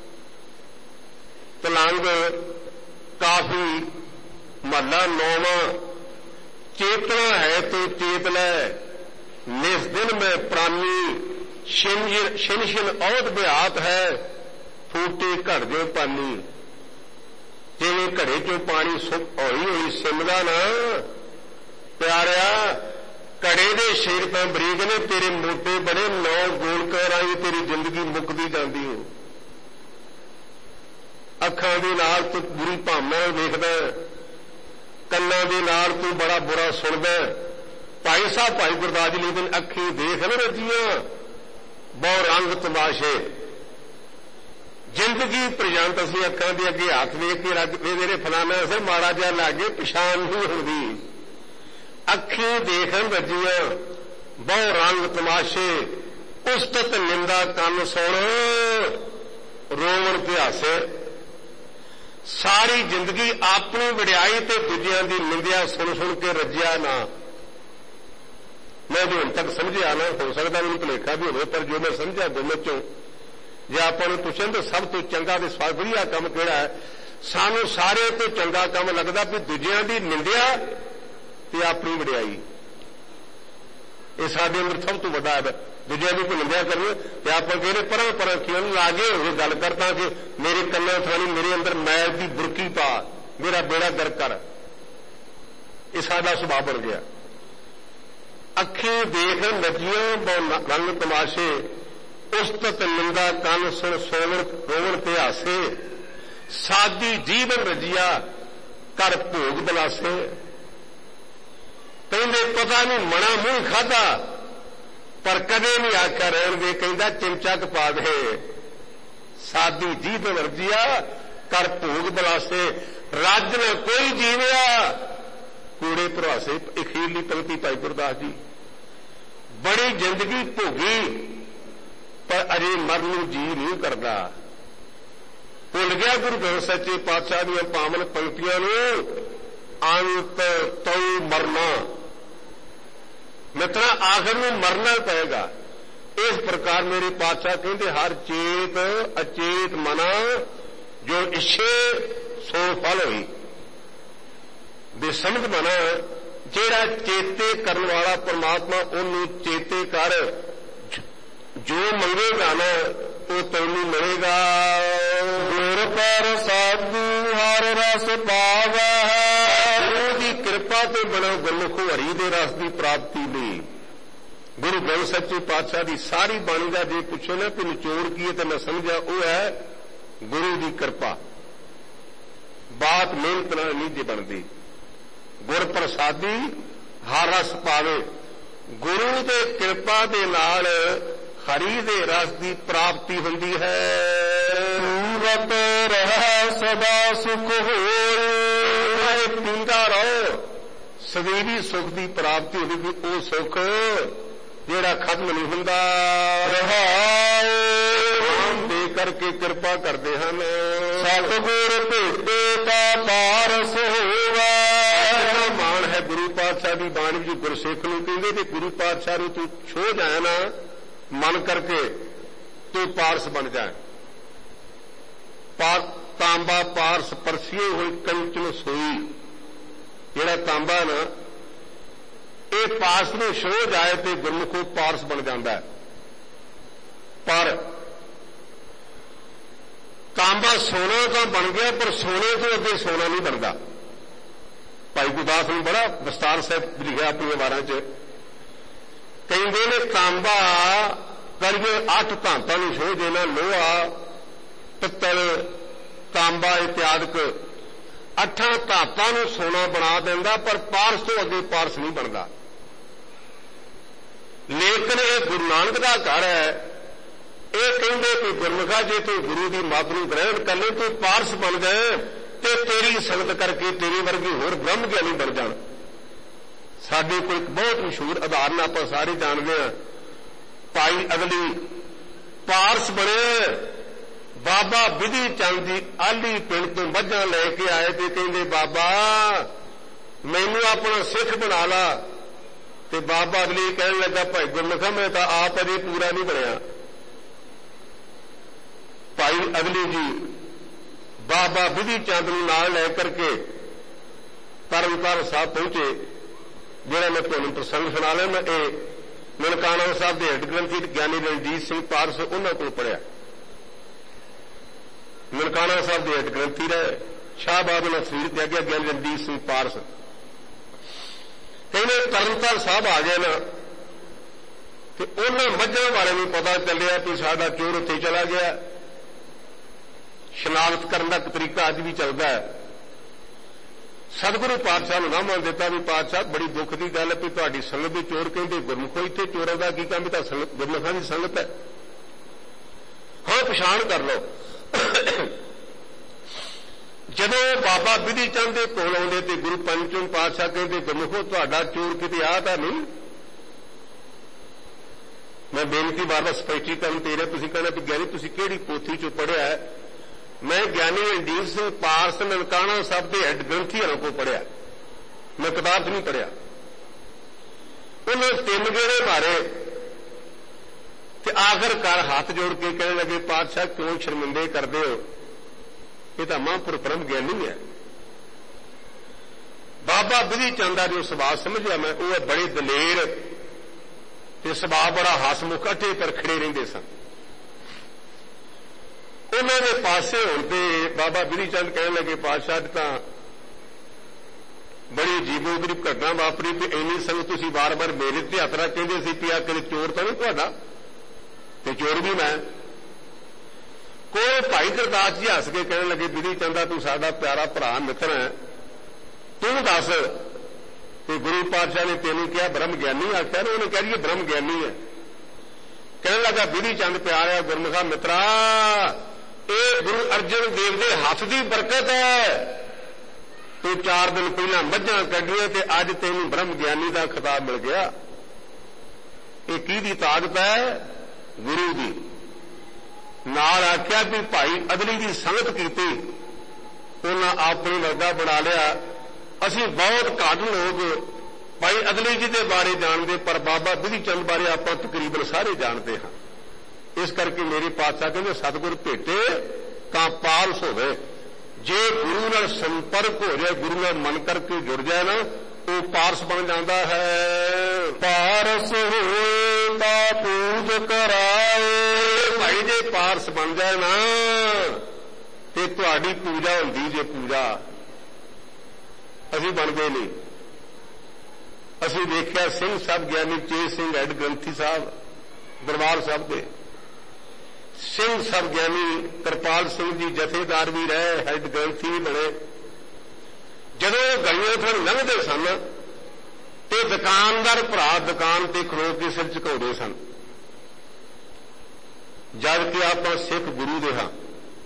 ਤਲੰਗ ਕਾਫੀ ਮਹੱਲਾ ਨੌਵਾਂ। ਚੇਤਨਾ ਹੈ ਤੂੰ ਚੇਤ ਲੈ, ਨਿਸ ਦਿਨ ਮੈਂ ਪ੍ਰਾਨੀ, ਛਿਨ ਛਿਨ ਔਤ ਬਿਹਾਤ ਹੈ, ਫੂਟੇ ਘੜ ਜੋ ਪਾਨੀ। ਜਿਵੇਂ ਘੜੇ ਚੋਂ ਪਾਣੀ ਹੌਲੀ ਹੌਲੀ ਸਿਮਦਾ ਨਾ ਪਿਆਰਿਆ, ਘੜੇ ਦੇ ਸ਼ੇਰ ਤਾਂ ਬਰੀਕ ਨੇ, ਤੇਰੇ ਮੋਟੇ ਬੜੇ ਨੌ ਗੋਲਕਾਂ ਰਾਹੀਂ ਤੇਰੀ ਜ਼ਿੰਦਗੀ ਮੁੱਕਦੀ ਜਾਂਦੀ ਹੋ। ਅੱਖਾਂ ਦੇ ਨਾਲ ਤੂੰ ਬੁਰੀ ਭਾਵਨਾ ਵੇਖਦਾ, ਕੰਨਾਂ ਦੇ ਨਾਲ ਤੂੰ ਬੜਾ ਬੁਰਾ ਸੁਣਦਾ। ਭਾਈ ਸਾਹਿਬ ਭਾਈ ਗੁਰਦਾਸ ਜੀ ਲਿਖਦੇ ਨੇ, ਅੱਖੀਂ ਦੇਖ ਨਾ ਰੱਜੀਆਂ ਬਹੁ ਰੰਗ ਤਮਾਸ਼ੇ। ਜ਼ਿੰਦਗੀ ਪ੍ਰਜੰਤ ਅਸੀਂ ਅੱਖਾਂ ਦੇ ਅੱਗੇ ਹੱਥ ਵੇਖ ਕੇ ਰੱਜ ਵੇਖਦੇ ਨੇ, ਫਲਾਣਾ ਅਸਰ ਮਾੜਾ ਜਿਹਾ ਲਾਗੇ, ਪਛਾਣ ਨਹੀਂ ਹੁੰਦੀ। ਅੱਖੀਂ ਦੇਖਣ ਰੱਜੀਆਂ ਬਹੁ ਰੰਗ ਤਮਾਸ਼ੇ, ਉਸਤਤ ਨਿੰਦਾ ਕੰਨ ਸੁਣ, ਰੋਵਣ ਇਤਿਹਾਸੇ। ਸਾਰੀ ਜ਼ਿੰਦਗੀ ਆਪਣੀ ਵਡਿਆਈ ਤੇ ਦੂਜਿਆਂ ਦੀ ਨਿੰਦਿਆ ਸੁਣ ਸੁਣ ਕੇ ਰੱਜਿਆ ਨਾ। ਮੈਂ ਜੋ ਹੁਣ ਤੱਕ ਸਮਝਿਆ ਨਾ, ਹੋ ਸਕਦਾ ਮੈਨੂੰ ਭੁਲੇਖਾ ਵੀ ਹੋਵੇ, ਪਰ ਜੋ ਮੈਂ ਸਮਝਿਆ ਗੁਰਮਤਿ ਚੋਂ, ਜੇ ਆਪਾਂ ਨੂੰ ਪੁੱਛਣ ਤਾਂ ਸਭ ਤੋਂ ਚੰਗਾ ਤੇ ਵਧੀਆ ਕੰਮ ਕਿਹੜਾ ਹੈ, ਸਾਨੂੰ ਸਾਰੇ ਤੋਂ ਚੰਗਾ ਕੰਮ ਲੱਗਦਾ ਵੀ ਦੂਜਿਆਂ ਦੀ ਨਿੰਦਿਆ ਤੇ ਆਪਣੀ ਵਡਿਆਈ। ਇਹ ਸਾਡੇ ਅੰਦਰ ਸਭ ਤੋਂ ਵੱਡਾ ਹੈ। ਦੂਜਿਆਂ ਦੀ ਕੋਈ ਨਿੰਦਿਆ ਕਰਨੀ ਤੇ ਆਪਾਂ ਕਹਿੰਦੇ ਪਰਾਂ ਪਰਾਂ ਕਿਉਂ ਲਾਗੇ ਹੋਵੇ ਗੱਲ ਕਰਤਾ ਕਿ ਮੇਰੇ ਕੰਨਾਂ ਥਾਣੀ ਮੇਰੇ ਅੰਦਰ ਮੈਲ ਦੀ ਬੁਰਕੀ ਪਾ, ਮੇਰਾ ਬੇੜਾ ਗਰਕ ਕਰ। ਇਹ ਸਾਡਾ ਸੁਭਾਅ ਬਣ ਗਿਆ। ਅੱਖੀਂ ਦੇਖਣ ਲੱਗੀਆਂ ਬਹੁ ਰੰਗ ਤਮਾਸ਼ੇ, ਉਸਤਤ ਨਿੰਦਾ ਕੰਨ ਸੁਣ ਸੋਵਣ ਰੋਵਣ ਇਤਿਹਾਸੇ। ਸਾਦੀ ਜੀਵਨ ਰਜੀਆ ਕਰ ਭੋਗ ਬਲਾਸੇ। ਕਹਿੰਦੇ ਪਤਾ ਨਹੀਂ ਮਣਾ ਮੂੰਹ ਖਾਧਾ ਪਰ ਕਦੇ ਨਹੀਂ ਆਖਿਆ ਰਹਿਣ ਦੇ, ਕਹਿੰਦਾ ਚਿਮਚਾ ਪਾ ਦੇ। ਸਾਦੀ ਜੀਵਨ ਰਜੀਆ ਕਰ ਭੋਗ ਬਲਾਸੇ, ਰੱਜ ਨੇ ਕੋਈ ਜੀਵਿਆ ਕੂੜੇ ਭਰਾਸੇ। ਅਖੀਰਲੀ ਪੰਕਤੀ ਭਾਈ ਗੁਰਦਾਸ ਜੀ, ਬੜੀ ਜ਼ਿੰਦਗੀ ਭੋਗੀ ਪਰ ਅਜੇ ਮਰਨ ਨੂੰ ਜੀ ਨਹੀਂ ਕਰਦਾ। ਭੁੱਲ ਗਿਆ ਗੁਰੂ ਗ੍ਰੰਥ ਸੱਚੇ ਪਾਤਸ਼ਾਹ ਦੀਆਂ ਪਾਵਨ ਪੰਕਤੀਆਂ ਨੂੰ, ਅੰਤ ਤਉ ਮਰਨਾ। ਮਿੱਤਰਾ ਆਖਰ ਨੂੰ ਮਰਨਾ ਪਏਗਾ। ਇਸ ਪ੍ਰਕਾਰ ਮੇਰੇ ਪਾਤਸ਼ਾਹ ਕਹਿੰਦੇ, ਹਰ ਚੇਤ ਅਚੇਤ ਮਨਾ ਜੋ ਇਛੇ ਸੋ ਫਲ ਹੋਈ। ਬੇਸਮਝ ਮਨਾ, ਜਿਹੜਾ ਚੇਤੇ ਕਰਨ ਵਾਲਾ ਪਰਮਾਤਮਾ, ਉਹਨੂੰ ਚੇਤੇ ਕਰ। ਜੋ ਮੰਗੇਗਾ ਨਾ ਉਹ ਤੈਨੂੰ ਮਿਲੇਗਾ। ਗੁਰ ਪਰ ਸਾਧੂ ਹਰ ਰਸ ਪਾਵੈ, ਉਹਦੀ ਕਿਰਪਾ ਤੇ ਬਣੋ ਗੁਰਮੁਖੋ ਹਰੀ ਦੇ ਰਸ ਦੀ ਪ੍ਰਾਪਤੀ ਲਈ। ਗੁਰੂ ਗ੍ਰੰਥ ਸੱਚੇ ਪਾਤਸ਼ਾਹ ਦੀ ਸਾਰੀ ਬਾਣੀ ਦਾ ਜੇ ਪੁੱਛੋ ਨਾ ਕਿ ਨਿਚੋੜ ਕੀ ਹੈ ਤੇ ਮੈਂ ਸਮਝਿਆ ਉਹ ਹੈ ਗੁਰੂ ਦੀ ਕਿਰਪਾ। ਬਾਤ ਮਿਹਨਤ ਨਾਲ ਨਹੀਂ ਜੇ ਬਣਦੀ। ਗੁਰ ਪ੍ਰਸਾਦੀ ਹਰ ਰਸ ਪਾਵੇ। ਗੁਰੂ ਦੇ ਕਿਰਪਾ ਦੇ ਨਾਲ ਹਰੀ ਦੇ ਰਸ ਦੀ ਪ੍ਰਾਪਤੀ ਹੁੰਦੀ ਹੈ। ਸੂਰਤ ਰਹਿ ਸਦਾ ਸੁਖ ਹੋਏ, ਪੀਂਦਾ ਰਹੋ ਸਦੀਵੀ ਸੁਖ ਦੀ ਪ੍ਰਾਪਤੀ ਹੋਵੇਗੀ। ਉਹ ਸੁਖ ਜਿਹੜਾ ਖਤਮ ਨਹੀਂ ਹੁੰਦਾ। ਰਹਾਉ ਦੇ ਕਰਕੇ ਕਿਰਪਾ ਕਰਦੇ ਹਨ। ਸਤਿਗੁਰ ਭੇਟੇ ਤਾਂ ਪਾਰਸ ਹੋਵੇ। ਮਾਣ ਹੈ ਗੁਰੂ ਪਾਤਸ਼ਾਹ ਦੀ ਬਾਣੀ ਵਿੱਚ ਗੁਰਸਿੱਖ ਨੂੰ ਕਹਿੰਦੇ ਕਿ ਗੁਰੂ ਪਾਤਸ਼ਾਹ ਨੂੰ ਤੂੰ ਛੋਹ ਜਾਏ ਨਾ ਮਨ ਕਰਕੇ ਤੂੰ ਪਾਰਸ ਬਣ ਜਾਏ। ਤਾਂਬਾ ਪਾਰਸ ਪਰਸੀਏ ਹੋਏ ਕੰਚਨ ਸੋਈ। ਜਿਹੜਾ ਤਾਂਬਾ ਨਾ ਇਹ ਪਾਰਸ ਨੂੰ ਛੋਹ ਜਾਏ ਤੇ ਗੁਰਮੁਖੋਂ ਪਾਰਸ ਬਣ ਜਾਂਦਾ। ਪਰ ਤਾਂਬਾ ਸੋਨਾ ਤਾਂ ਬਣ ਗਿਆ, ਪਰ ਸੋਨੇ ਤੋਂ ਅੱਗੇ ਸੋਨਾ ਨਹੀਂ ਬਣਦਾ। ਭਾਈ ਗੁਰਦਾਸ ਨੇ ਬੜਾ ਵਿਸਤਾਰ ਸਾਹਿਬ ਲਿਖਿਆ ਆਪਣੀਆਂ ਵਾਰਾਂ 'ਚ। ਕਹਿੰਦੇ ਨੇ ਤਾਂਬਾ ਕਰੀਏ ਅੱਠ ਧਾਤਾਂ ਨੂੰ ਛੋਹ ਦੇਣਾ, ਲੋਹਾ ਪਿੱਤਲ ਤਾਂਬਾ ਇਤਿਆਦਿਕ ਅੱਠਾਂ ਧਾਤਾਂ ਨੂੰ ਸੋਨਾ ਬਣਾ ਦਿੰਦਾ, ਪਰ ਪਾਰਸ ਤੋਂ ਅੱਗੇ ਪਾਰਸ ਨਹੀਂ ਬਣਦਾ। ਲੇਕਿਨ ਇਹ ਗੁਰੂ ਨਾਨਕ ਦਾ ਘਰ ਹੈ। ਇਹ ਕਹਿੰਦੇ ਕਿ ਗੁਰਮੁਖਾ ਜੇ ਤੂੰ ਗੁਰੂ ਦੀ ਮੱਤ ਨੂੰ ਗ੍ਰਹਿਣ ਕਰ ਲੈ ਤੂੰ ਪਾਰਸ ਬਣ ਗਏ ਤੇ ਤੇਰੀ ਸੰਗਤ ਕਰਕੇ ਤੇਰੇ ਵਰਗੇ ਹੋਰ ਬ੍ਰਹਮ ਗਿਆਨੀ ਬਣ ਜਾਣ। ਸਾਡੇ ਕੋਲ ਇੱਕ ਬਹੁਤ ਮਸ਼ਹੂਰ ਉਦਾਹਰਨ ਆਪਾਂ ਸਾਰੇ ਜਾਣਦੇ ਹਾਂ। ਭਾਈ ਅਗਲੀ ਪਾਰਸ ਬਣੇ। ਬਾਬਾ ਵਿਧੀ ਚੰਦ ਜੀ ਆਲੀ ਪਿੰਡ ਤੋਂ ਮੱਝਾਂ ਲੈ ਕੇ ਆਏ ਤੇ ਕਹਿੰਦੇ ਬਾਬਾ ਮੈਨੂੰ ਆਪਣਾ ਸਿੱਖ ਬਣਾ ਲਾ। ਤੇ ਬਾਬਾ ਅਗਲੀ ਕਹਿਣ ਲੱਗਾ ਭਾਈ ਗੁਰਮੁਖਾ ਮੈਂ ਤਾਂ ਆਪ ਅਜੇ ਪੂਰਾ ਨਹੀਂ ਬਣਿਆ। ਭਾਈ ਅਗਲੀ ਜੀ ਬਾਬਾ ਵਿਧੀ ਚੰਦ ਨੂੰ ਨਾਲ ਲੈ ਕਰਕੇ ਤਰਨਤਾਰਨ ਸਾਹਿਬ ਪਹੁੰਚੇ। ਜਿਹੜਾ ਮੈਂ ਤੁਹਾਨੂੰ ਪ੍ਰਸੰਗ ਸੁਣਾ ਲਿਆ, ਮੈਂ ਇਹ ਨਨਕਾਣਾ ਸਾਹਿਬ ਦੇ ਹੈੱਡ ਗ੍ਰੰਥੀ ਗਿਆਨੀ ਰਣਜੀਤ ਸਿੰਘ ਪਾਰਸ ਉਹਨਾਂ ਕੋਲ ਪੜ੍ਹਿਆ। ਨਨਕਾਣਾ ਸਾਹਿਬ ਦੇ ਹੈੱਡ ਗ੍ਰੰਥੀ ਰਹੇ ਸ਼ਾਹਬਾਦ ਨਾਲ ਸਰੀਰ ਤੇ ਗਿਆ ਗਿਆਨੀ ਰਣਜੀਤ ਸਿੰਘ ਪਾਰਸ। ਕਹਿੰਦੇ ਤਰਨਤਾਰਨ ਸਾਹਿਬ ਆ ਗਏ ਨਾ ਤੇ ਉਹਨਾਂ ਮੱਝਾਂ ਵਾਲੇ ਨੂੰ ਪਤਾ ਚੱਲਿਆ ਕਿ ਸਾਡਾ ਚੋਰ ਉੱਥੇ ਚਲਾ ਗਿਆ। ਸ਼ਨਾਖਤ ਕਰਨ ਦਾ ਤਰੀਕਾ ਅੱਜ ਵੀ ਚੱਲਦਾ ਹੈ। ਸਤਿਗੁਰੂ ਪਾਤਸ਼ਾਹ ਨੂੰ ਨਾ ਮੰਨ ਦਿੱਤਾ ਵੀ ਪਾਤਸ਼ਾਹ ਬੜੀ ਦੁੱਖ ਦੀ ਗੱਲ ਹੈ ਵੀ ਤੁਹਾਡੀ ਸੰਗਤ ਦੇ ਚੋਰ ਕਹਿੰਦੇ ਗੁਰਮੁਖੋ ਇੱਥੇ ਚੋਰਾਂ ਦਾ ਕੀ ਕੰਮ ਵੀ ਤਾਂ ਗੁਰਮੁਖਾਂ ਦੀ ਸੰਗਤ ਹੈ। ਹਾਂ ਪਛਾਣ ਕਰ ਲਓ। ਜਦੋਂ ਬਾਬਾ ਵਿਧੀ ਚੰਦ ਦੇ ਕੋਲ ਆਉਂਦੇ ਤੇ ਗੁਰੂ ਪੰਚਮ ਪਾਤਸ਼ਾਹ ਕਹਿੰਦੇ ਗੁਰਮੁਖੋ ਤੁਹਾਡਾ ਚੋਰ ਕਿਤੇ ਆ ਤਾਂ ਨਹੀਂ। ਮੈਂ ਬੇਨਤੀ ਬਾਰ-ਬਾਰ ਸਪਸ਼ਟੀਕਰਨ ਦੇ ਰਿਹਾ। ਤੁਸੀਂ ਕਹਿੰਦੇ ਵੀ ਗਿਆਨੀ ਤੁਸੀਂ ਕਿਹੜੀ ਪੋਥੀ ਚੋਂ ਪੜ੍ਹਿਆ ਹੈ? ਮੈਂ ਗਿਆਨੀ ਰਣਜੀਤ ਸਿੰਘ ਪਾਰਸ ਨਨਕਾਣਾ ਸਾਹਿਬ ਦੇ ਹੈੱਡ ਗ੍ਰੰਥੀ ਹਰਾਂ ਕੋਲ ਪੜ੍ਹਿਆ। ਮੈਂ ਕਿਤਾਬ 'ਚ ਨਹੀਂ ਪੜ੍ਹਿਆ। ਉਹਨੇ ਤਿੰਨ ਗੇੜੇ ਮਾਰੇ ਤੇ ਆਖਰਕਾਰ ਹੱਥ ਜੋੜ ਕੇ ਕਹਿਣ ਲੱਗੇ ਪਾਤਸ਼ਾਹ ਕਿਉਂ ਸ਼ਰਮਿੰਦੇ ਕਰਦੇ ਹੋ? ਇਹ ਤਾਂ ਮਹਾਂਪੁਰਖ ਬ੍ਰਹਮ ਗਿਆਨੀ ਹੈ। ਬਾਬਾ ਵਿਧੀ ਚੰਦ ਦਾ ਜੋ ਸੁਭਾਅ ਸਮਝਿਆ ਮੈਂ, ਉਹ ਬੜੇ ਦਲੇਰ ਤੇ ਸੁਭਾਅ ਬੜਾ ਹਸਮੁਖ ਅੱਠੇ ਤਰਖੜੇ ਰਹਿੰਦੇ ਸਨ। ਉਹਨਾਂ ਦੇ ਪਾਸੇ ਹੋਣ ਤੇ ਬਾਬਾ ਵਿਧੀ ਚੰਦ ਕਹਿਣ ਲੱਗੇ ਪਾਤਸ਼ਾਹ ਤਾਂ ਬੜੀ ਅਜੀਬੋ-ਗਰੀਬ ਘਟਨਾ ਵਾਪਰੀ ਤੇ ਇੰਨੀ ਸੰਗਤ ਤੁਸੀਂ ਵਾਰ-ਵਾਰ ਮੇਰੇ ਤੇ ਹੱਥ ਰੱਖ ਕਹਿੰਦੇ ਸੀ ਪਿਆ ਕਦੇ ਚੋਰ ਤਾਂ ਨਹੀਂ ਤੁਹਾਡਾ ਤੇ ਚੋਰ ਵੀ ਮੈਂ। ਕੋਈ ਭਾਈ ਗੁਰਦਾਸ ਜੀ ਹੱਸ ਕੇ ਕਹਿਣ ਲੱਗੇ ਵਿਧੀ ਚੰਦਾ ਤੂੰ ਸਾਡਾ ਪਿਆਰਾ ਭਰਾ ਮਿੱਤਰ ਹੈ, ਤੂੰ ਦੱਸ ਤੇ ਗੁਰੂ ਪਾਤਸ਼ਾਹ ਨੇ ਤੈਨੂੰ ਕਿਹਾ ਬ੍ਰਹਮ ਗਿਆਨੀ ਆਖਿਆ ਨਾ? ਉਹਨੇ ਕਹਿ ਰਹੀ ਬ੍ਰਹਮ ਗਿਆਨੀ ਹੈ। ਕਹਿਣ ਲੱਗਾ ਵਿਧੀ ਚੰਦ ਪਿਆਰਿਆ ਗੁਰਮੁਖਾ ਮਿੱਤਰਾ ਇਹ ਗੁਰੂ ਅਰਜਨ ਦੇਵ ਦੇ ਹੱਥ ਦੀ ਬਰਕਤ ਹੈ। ਤੂੰ ਚਾਰ ਦਿਨ ਪਹਿਲਾਂ ਮੱਝਾਂ ਕੱਢੀਆਂ ਤੇ ਅੱਜ ਤੈਨੂੰ ਬ੍ਰਹਮ ਗਿਆਨੀ ਦਾ ਖਿਤਾਬ ਮਿਲ ਗਿਆ। ਇਹ ਕਿਹਦੀ ਤਾਕਤ ਹੈ? ਗੁਰੂ ਦੀ। ਨਾਲ ਆਖਿਆ ਵੀ ਭਾਈ ਅਦਲੀ ਦੀ ਸੰਗਤ ਕੀਤੀ, ਉਹਨਾਂ ਆਪਣੇ ਵਰਗਾ ਬਣਾ ਲਿਆ। ਅਸੀਂ ਬਹੁਤ ਘੱਟ ਲੋਕ ਭਾਈ ਅਦਲੀ ਜੀ ਦੇ ਬਾਰੇ ਜਾਣਦੇ, ਪਰ ਬਾਬਾ ਵਿਧੀ ਚੰਦ ਬਾਰੇ ਆਪਾਂ ਤਕਰੀਬਨ ਸਾਰੇ ਜਾਣਦੇ ਹਾਂ। ਇਸ ਕਰਕੇ ਮੇਰੇ ਪਾਤਸ਼ਾਹ ਕਹਿੰਦੇ ਸਤਿਗੁਰ ਭੇਟੇ ਤਾਂ ਪਾਰਸ ਹੋਵੇ। ਜੇ ਗੁਰੂ ਨਾਲ ਸੰਪਰਕ ਹੋ ਜਾਏ, ਗੁਰੂ ਨਾਲ ਮਨ ਕਰਕੇ ਜੁੜ ਜਾਏ ਨਾ, ਉਹ ਪਾਰਸ ਬਣ ਜਾਂਦਾ ਹੈ। ਪਾਰਸ ਹੋਏ ਤਾਂ ਪੂਜ ਕਰਾਏ। ਭਾਈ ਜੇ ਪਾਰਸ ਬਣ ਜਾਏ ਨਾ ਤੇ ਤੁਹਾਡੀ ਪੂਜਾ ਹੁੰਦੀ ਜੇ ਪੂਜਾ। ਅਸੀਂ ਬਣਦੇ ਨਹੀਂ। ਅਸੀਂ ਦੇਖਿਆ ਸਿੰਘ ਸਾਹਿਬ ਗਿਆਨੀ ਚੇਤ ਸਿੰਘ ਹੈੱਡ ਗ੍ਰੰਥੀ ਸਾਹਿਬ ਦਰਬਾਰ ਸਾਹਿਬ ਦੇ, ਸਿੰਘ ਸਾਹਿਬ ਗਿਆਨੀ ਕਿਰਪਾਲ ਸਿੰਘ ਜੀ ਜਥੇਦਾਰ ਵੀ ਰਹੇ, ਹੈੱਡ ਗ੍ਰੰਥੀ ਵੀ ਬਣੇ। ਜਦੋਂ ਗਲੀਆਂ ਤੋਂ ਲੰਘਦੇ ਸਨ ਤੇ ਦੁਕਾਨਦਾਰ ਭਰਾ ਦੁਕਾਨ ਤੇ ਖਲੋ ਕੇ ਸਿਰ ਝੁਕਾਉਂਦੇ ਸਨ, ਜਦ ਕਿ ਆਪਾਂ ਸਿੱਖ ਗੁਰੂ ਦੇ ਹਾਂ।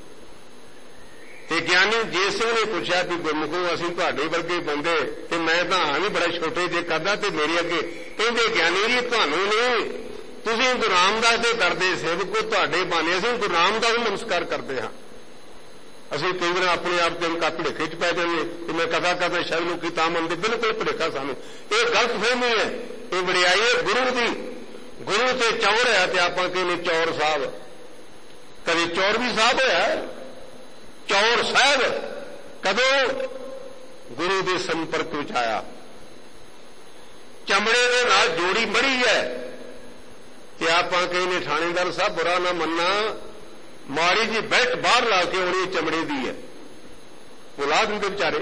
ਤੇ ਗਿਆਨੀ ਜੇਤ ਸਿੰਘ ਨੇ ਪੁੱਛਿਆ ਕਿ ਗੁਰਮੁਖੋ ਅਸੀਂ ਤੁਹਾਡੇ ਵਰਗੇ ਬੰਦੇ ਤੇ ਮੈਂ ਤਾਂ ਹਾਂ ਵੀ ਬੜਾ ਛੋਟੇ ਜਿਹੇ ਕਰਦਾ ਤੇ ਮੇਰੇ ਅੱਗੇ ਕਹਿੰਦੇ ਗਿਆਨੀ ਜੀ ਤੁਹਾਨੂੰ ਨਹੀਂ, ਤੁਸੀਂ ਗੁਰੂ ਰਾਮਦਾਸ ਦੇ ਦਰ ਦੇ ਸੇਵਕ ਹੋ, ਤੁਹਾਡੇ ਬਾਣੇ ਅਸੀਂ ਗੁਰੂ ਰਾਮਦਾਸ ਨੂੰ ਨਮਸਕਾਰ ਕਰਦੇ ਹਾਂ। ਅਸੀਂ ਕਈ ਵਾਰ ਆਪਣੇ ਆਪ ਤੇ ਅੰਕਾ ਭੁਲੇਖੇ ਚ ਪੈ ਜਾਂਦੇ ਕਿ ਮੈਂ ਕਦਾ ਕਦਾ ਸ਼ਾਇਦ ਨੂੰ ਕੀ ਤਾਂ ਮੰਨਦੇ, ਬਿਲਕੁਲ ਭੁਲੇਖਾ ਸਾਨੂੰ। ਇਹ ਗਲਤ ਫਹਿਮੀ ਹੈ, ਇਹ ਵਡਿਆਈ ਹੈ ਗੁਰੂ ਦੀ। ਗੁਰੂ ਤੇ ਚੌਰ ਹੈ ਤੇ ਆਪਾਂ ਕਹਿੰਦੇ ਚੌਰ ਸਾਹਿਬ। ਕਦੇ ਚੌਰ ਵੀ ਸਾਹਿਬ ਹੋਇਆ, ਚੌਰ ਸਾਹਿਬ ਕਦੋਂ? ਗੁਰੂ ਦੇ ਸੰਪਰਕ ਵਿੱਚ ਆਇਆ। ਚਮੜੇ ਦੇ ਨਾਲ ਜੋੜੀ ਮੜੀ ਹੈ ਤੇ ਆਪਾਂ ਕਹਿੰਦੇ ਥਾਣੇਦਾਰ ਸਾਹਿਬ ਬੁਰਾ ਨਾ ਮੰਨਣਾ, ਮਾੜੀ ਜੀ ਬੈਠ ਬਾਹਰ ਲਾ ਕੇ ਆਉਣੀ ਚਮੜੇ ਦੀ ਹੈ, ਬੁਲਾ ਦਿੰਦੇ ਵਿਚਾਰੇ।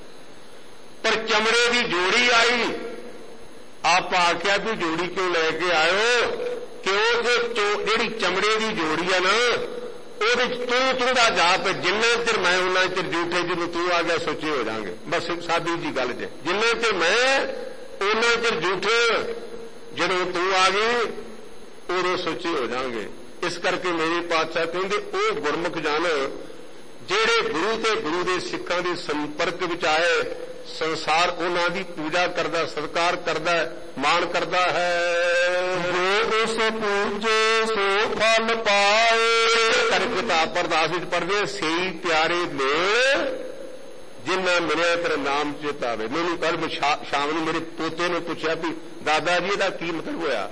ਪਰ ਚਮੜੇ ਦੀ ਜੋੜੀ ਆਈ, ਆਪਾਂ ਆਖਿਆ ਵੀ ਜੋੜੀ ਕਿਉਂ ਲੈ ਕੇ ਆਇਓ? ਕਿਉਂਕਿ ਜਿਹੜੀ ਚਮੜੇ ਦੀ ਜੋੜੀ ਹੈ ਨਾ, ਉਹਦੇ ਚ ਤੂੰ ਚੁੰਦਾ ਜਾਪ, ਜਿੰਨੇ ਚਿਰ ਮੈਂ ਉਹਨਾਂ ਚਿਰ ਝੂਠੇ, ਜਦੋਂ ਤੂੰ ਆ ਗਿਆ ਸੋਚੇ ਹੋ ਜਾਾਂਗੇ। ਬਸ ਸਾਦੀ ਜੀ ਗੱਲ ਜੇ, ਜਿੰਨੇ ਚਿਰ ਮੈਂ ਉਹਨਾਂ ਚਿਰ ਝੂਠੇ, ਜਦੋਂ ਤੂੰ ਆ ਗਈ ਉਦੋਂ ਸੋਚੇ ਹੋ ਜਾਾਂਗੇ। ਇਸ ਕਰਕੇ ਮੇਰੇ ਪਾਤਸ਼ਾਹ ਕਹਿੰਦੇ ਉਹ ਗੁਰਮੁਖ ਜਨ ਜਿਹੜੇ ਗੁਰੂ ਤੇ ਗੁਰੂ ਦੇ ਸਿੱਖਾਂ ਦੇ ਸੰਪਰਕ ਵਿੱਚ ਆਏ, ਸੰਸਾਰ ਉਹਨਾਂ ਦੀ ਪੂਜਾ ਕਰਦਾ, ਸਤਿਕਾਰ ਕਰਦਾ, ਮਾਣ ਕਰਦਾ ਹੈ। ਜੋ ਉਸ ਪੂਜੇ ਸੋ ਫਲ ਪਾਏ, ਕਰ ਕਿਤਾਬ ਪਰਦਾਸ ਵਿੱਚ ਪੜ੍ਹਦੇ, ਸਹੀ ਪਿਆਰੇ ਨੇ ਜਿੰਨਾ ਮਿਲਿਆ ਤੇਰਾ ਨਾਮ ਚੇਤਾ ਆਵੇ। ਮੈਨੂੰ ਕੱਲ ਸ਼ਾਮ ਨੂੰ ਮੇਰੇ ਪੋਤੇ ਨੇ ਪੁੱਛਿਆ ਵੀ ਦਾਦਾ ਜੀ ਇਹਦਾ ਕੀ ਮਤਲਬ ਹੋਇਆ?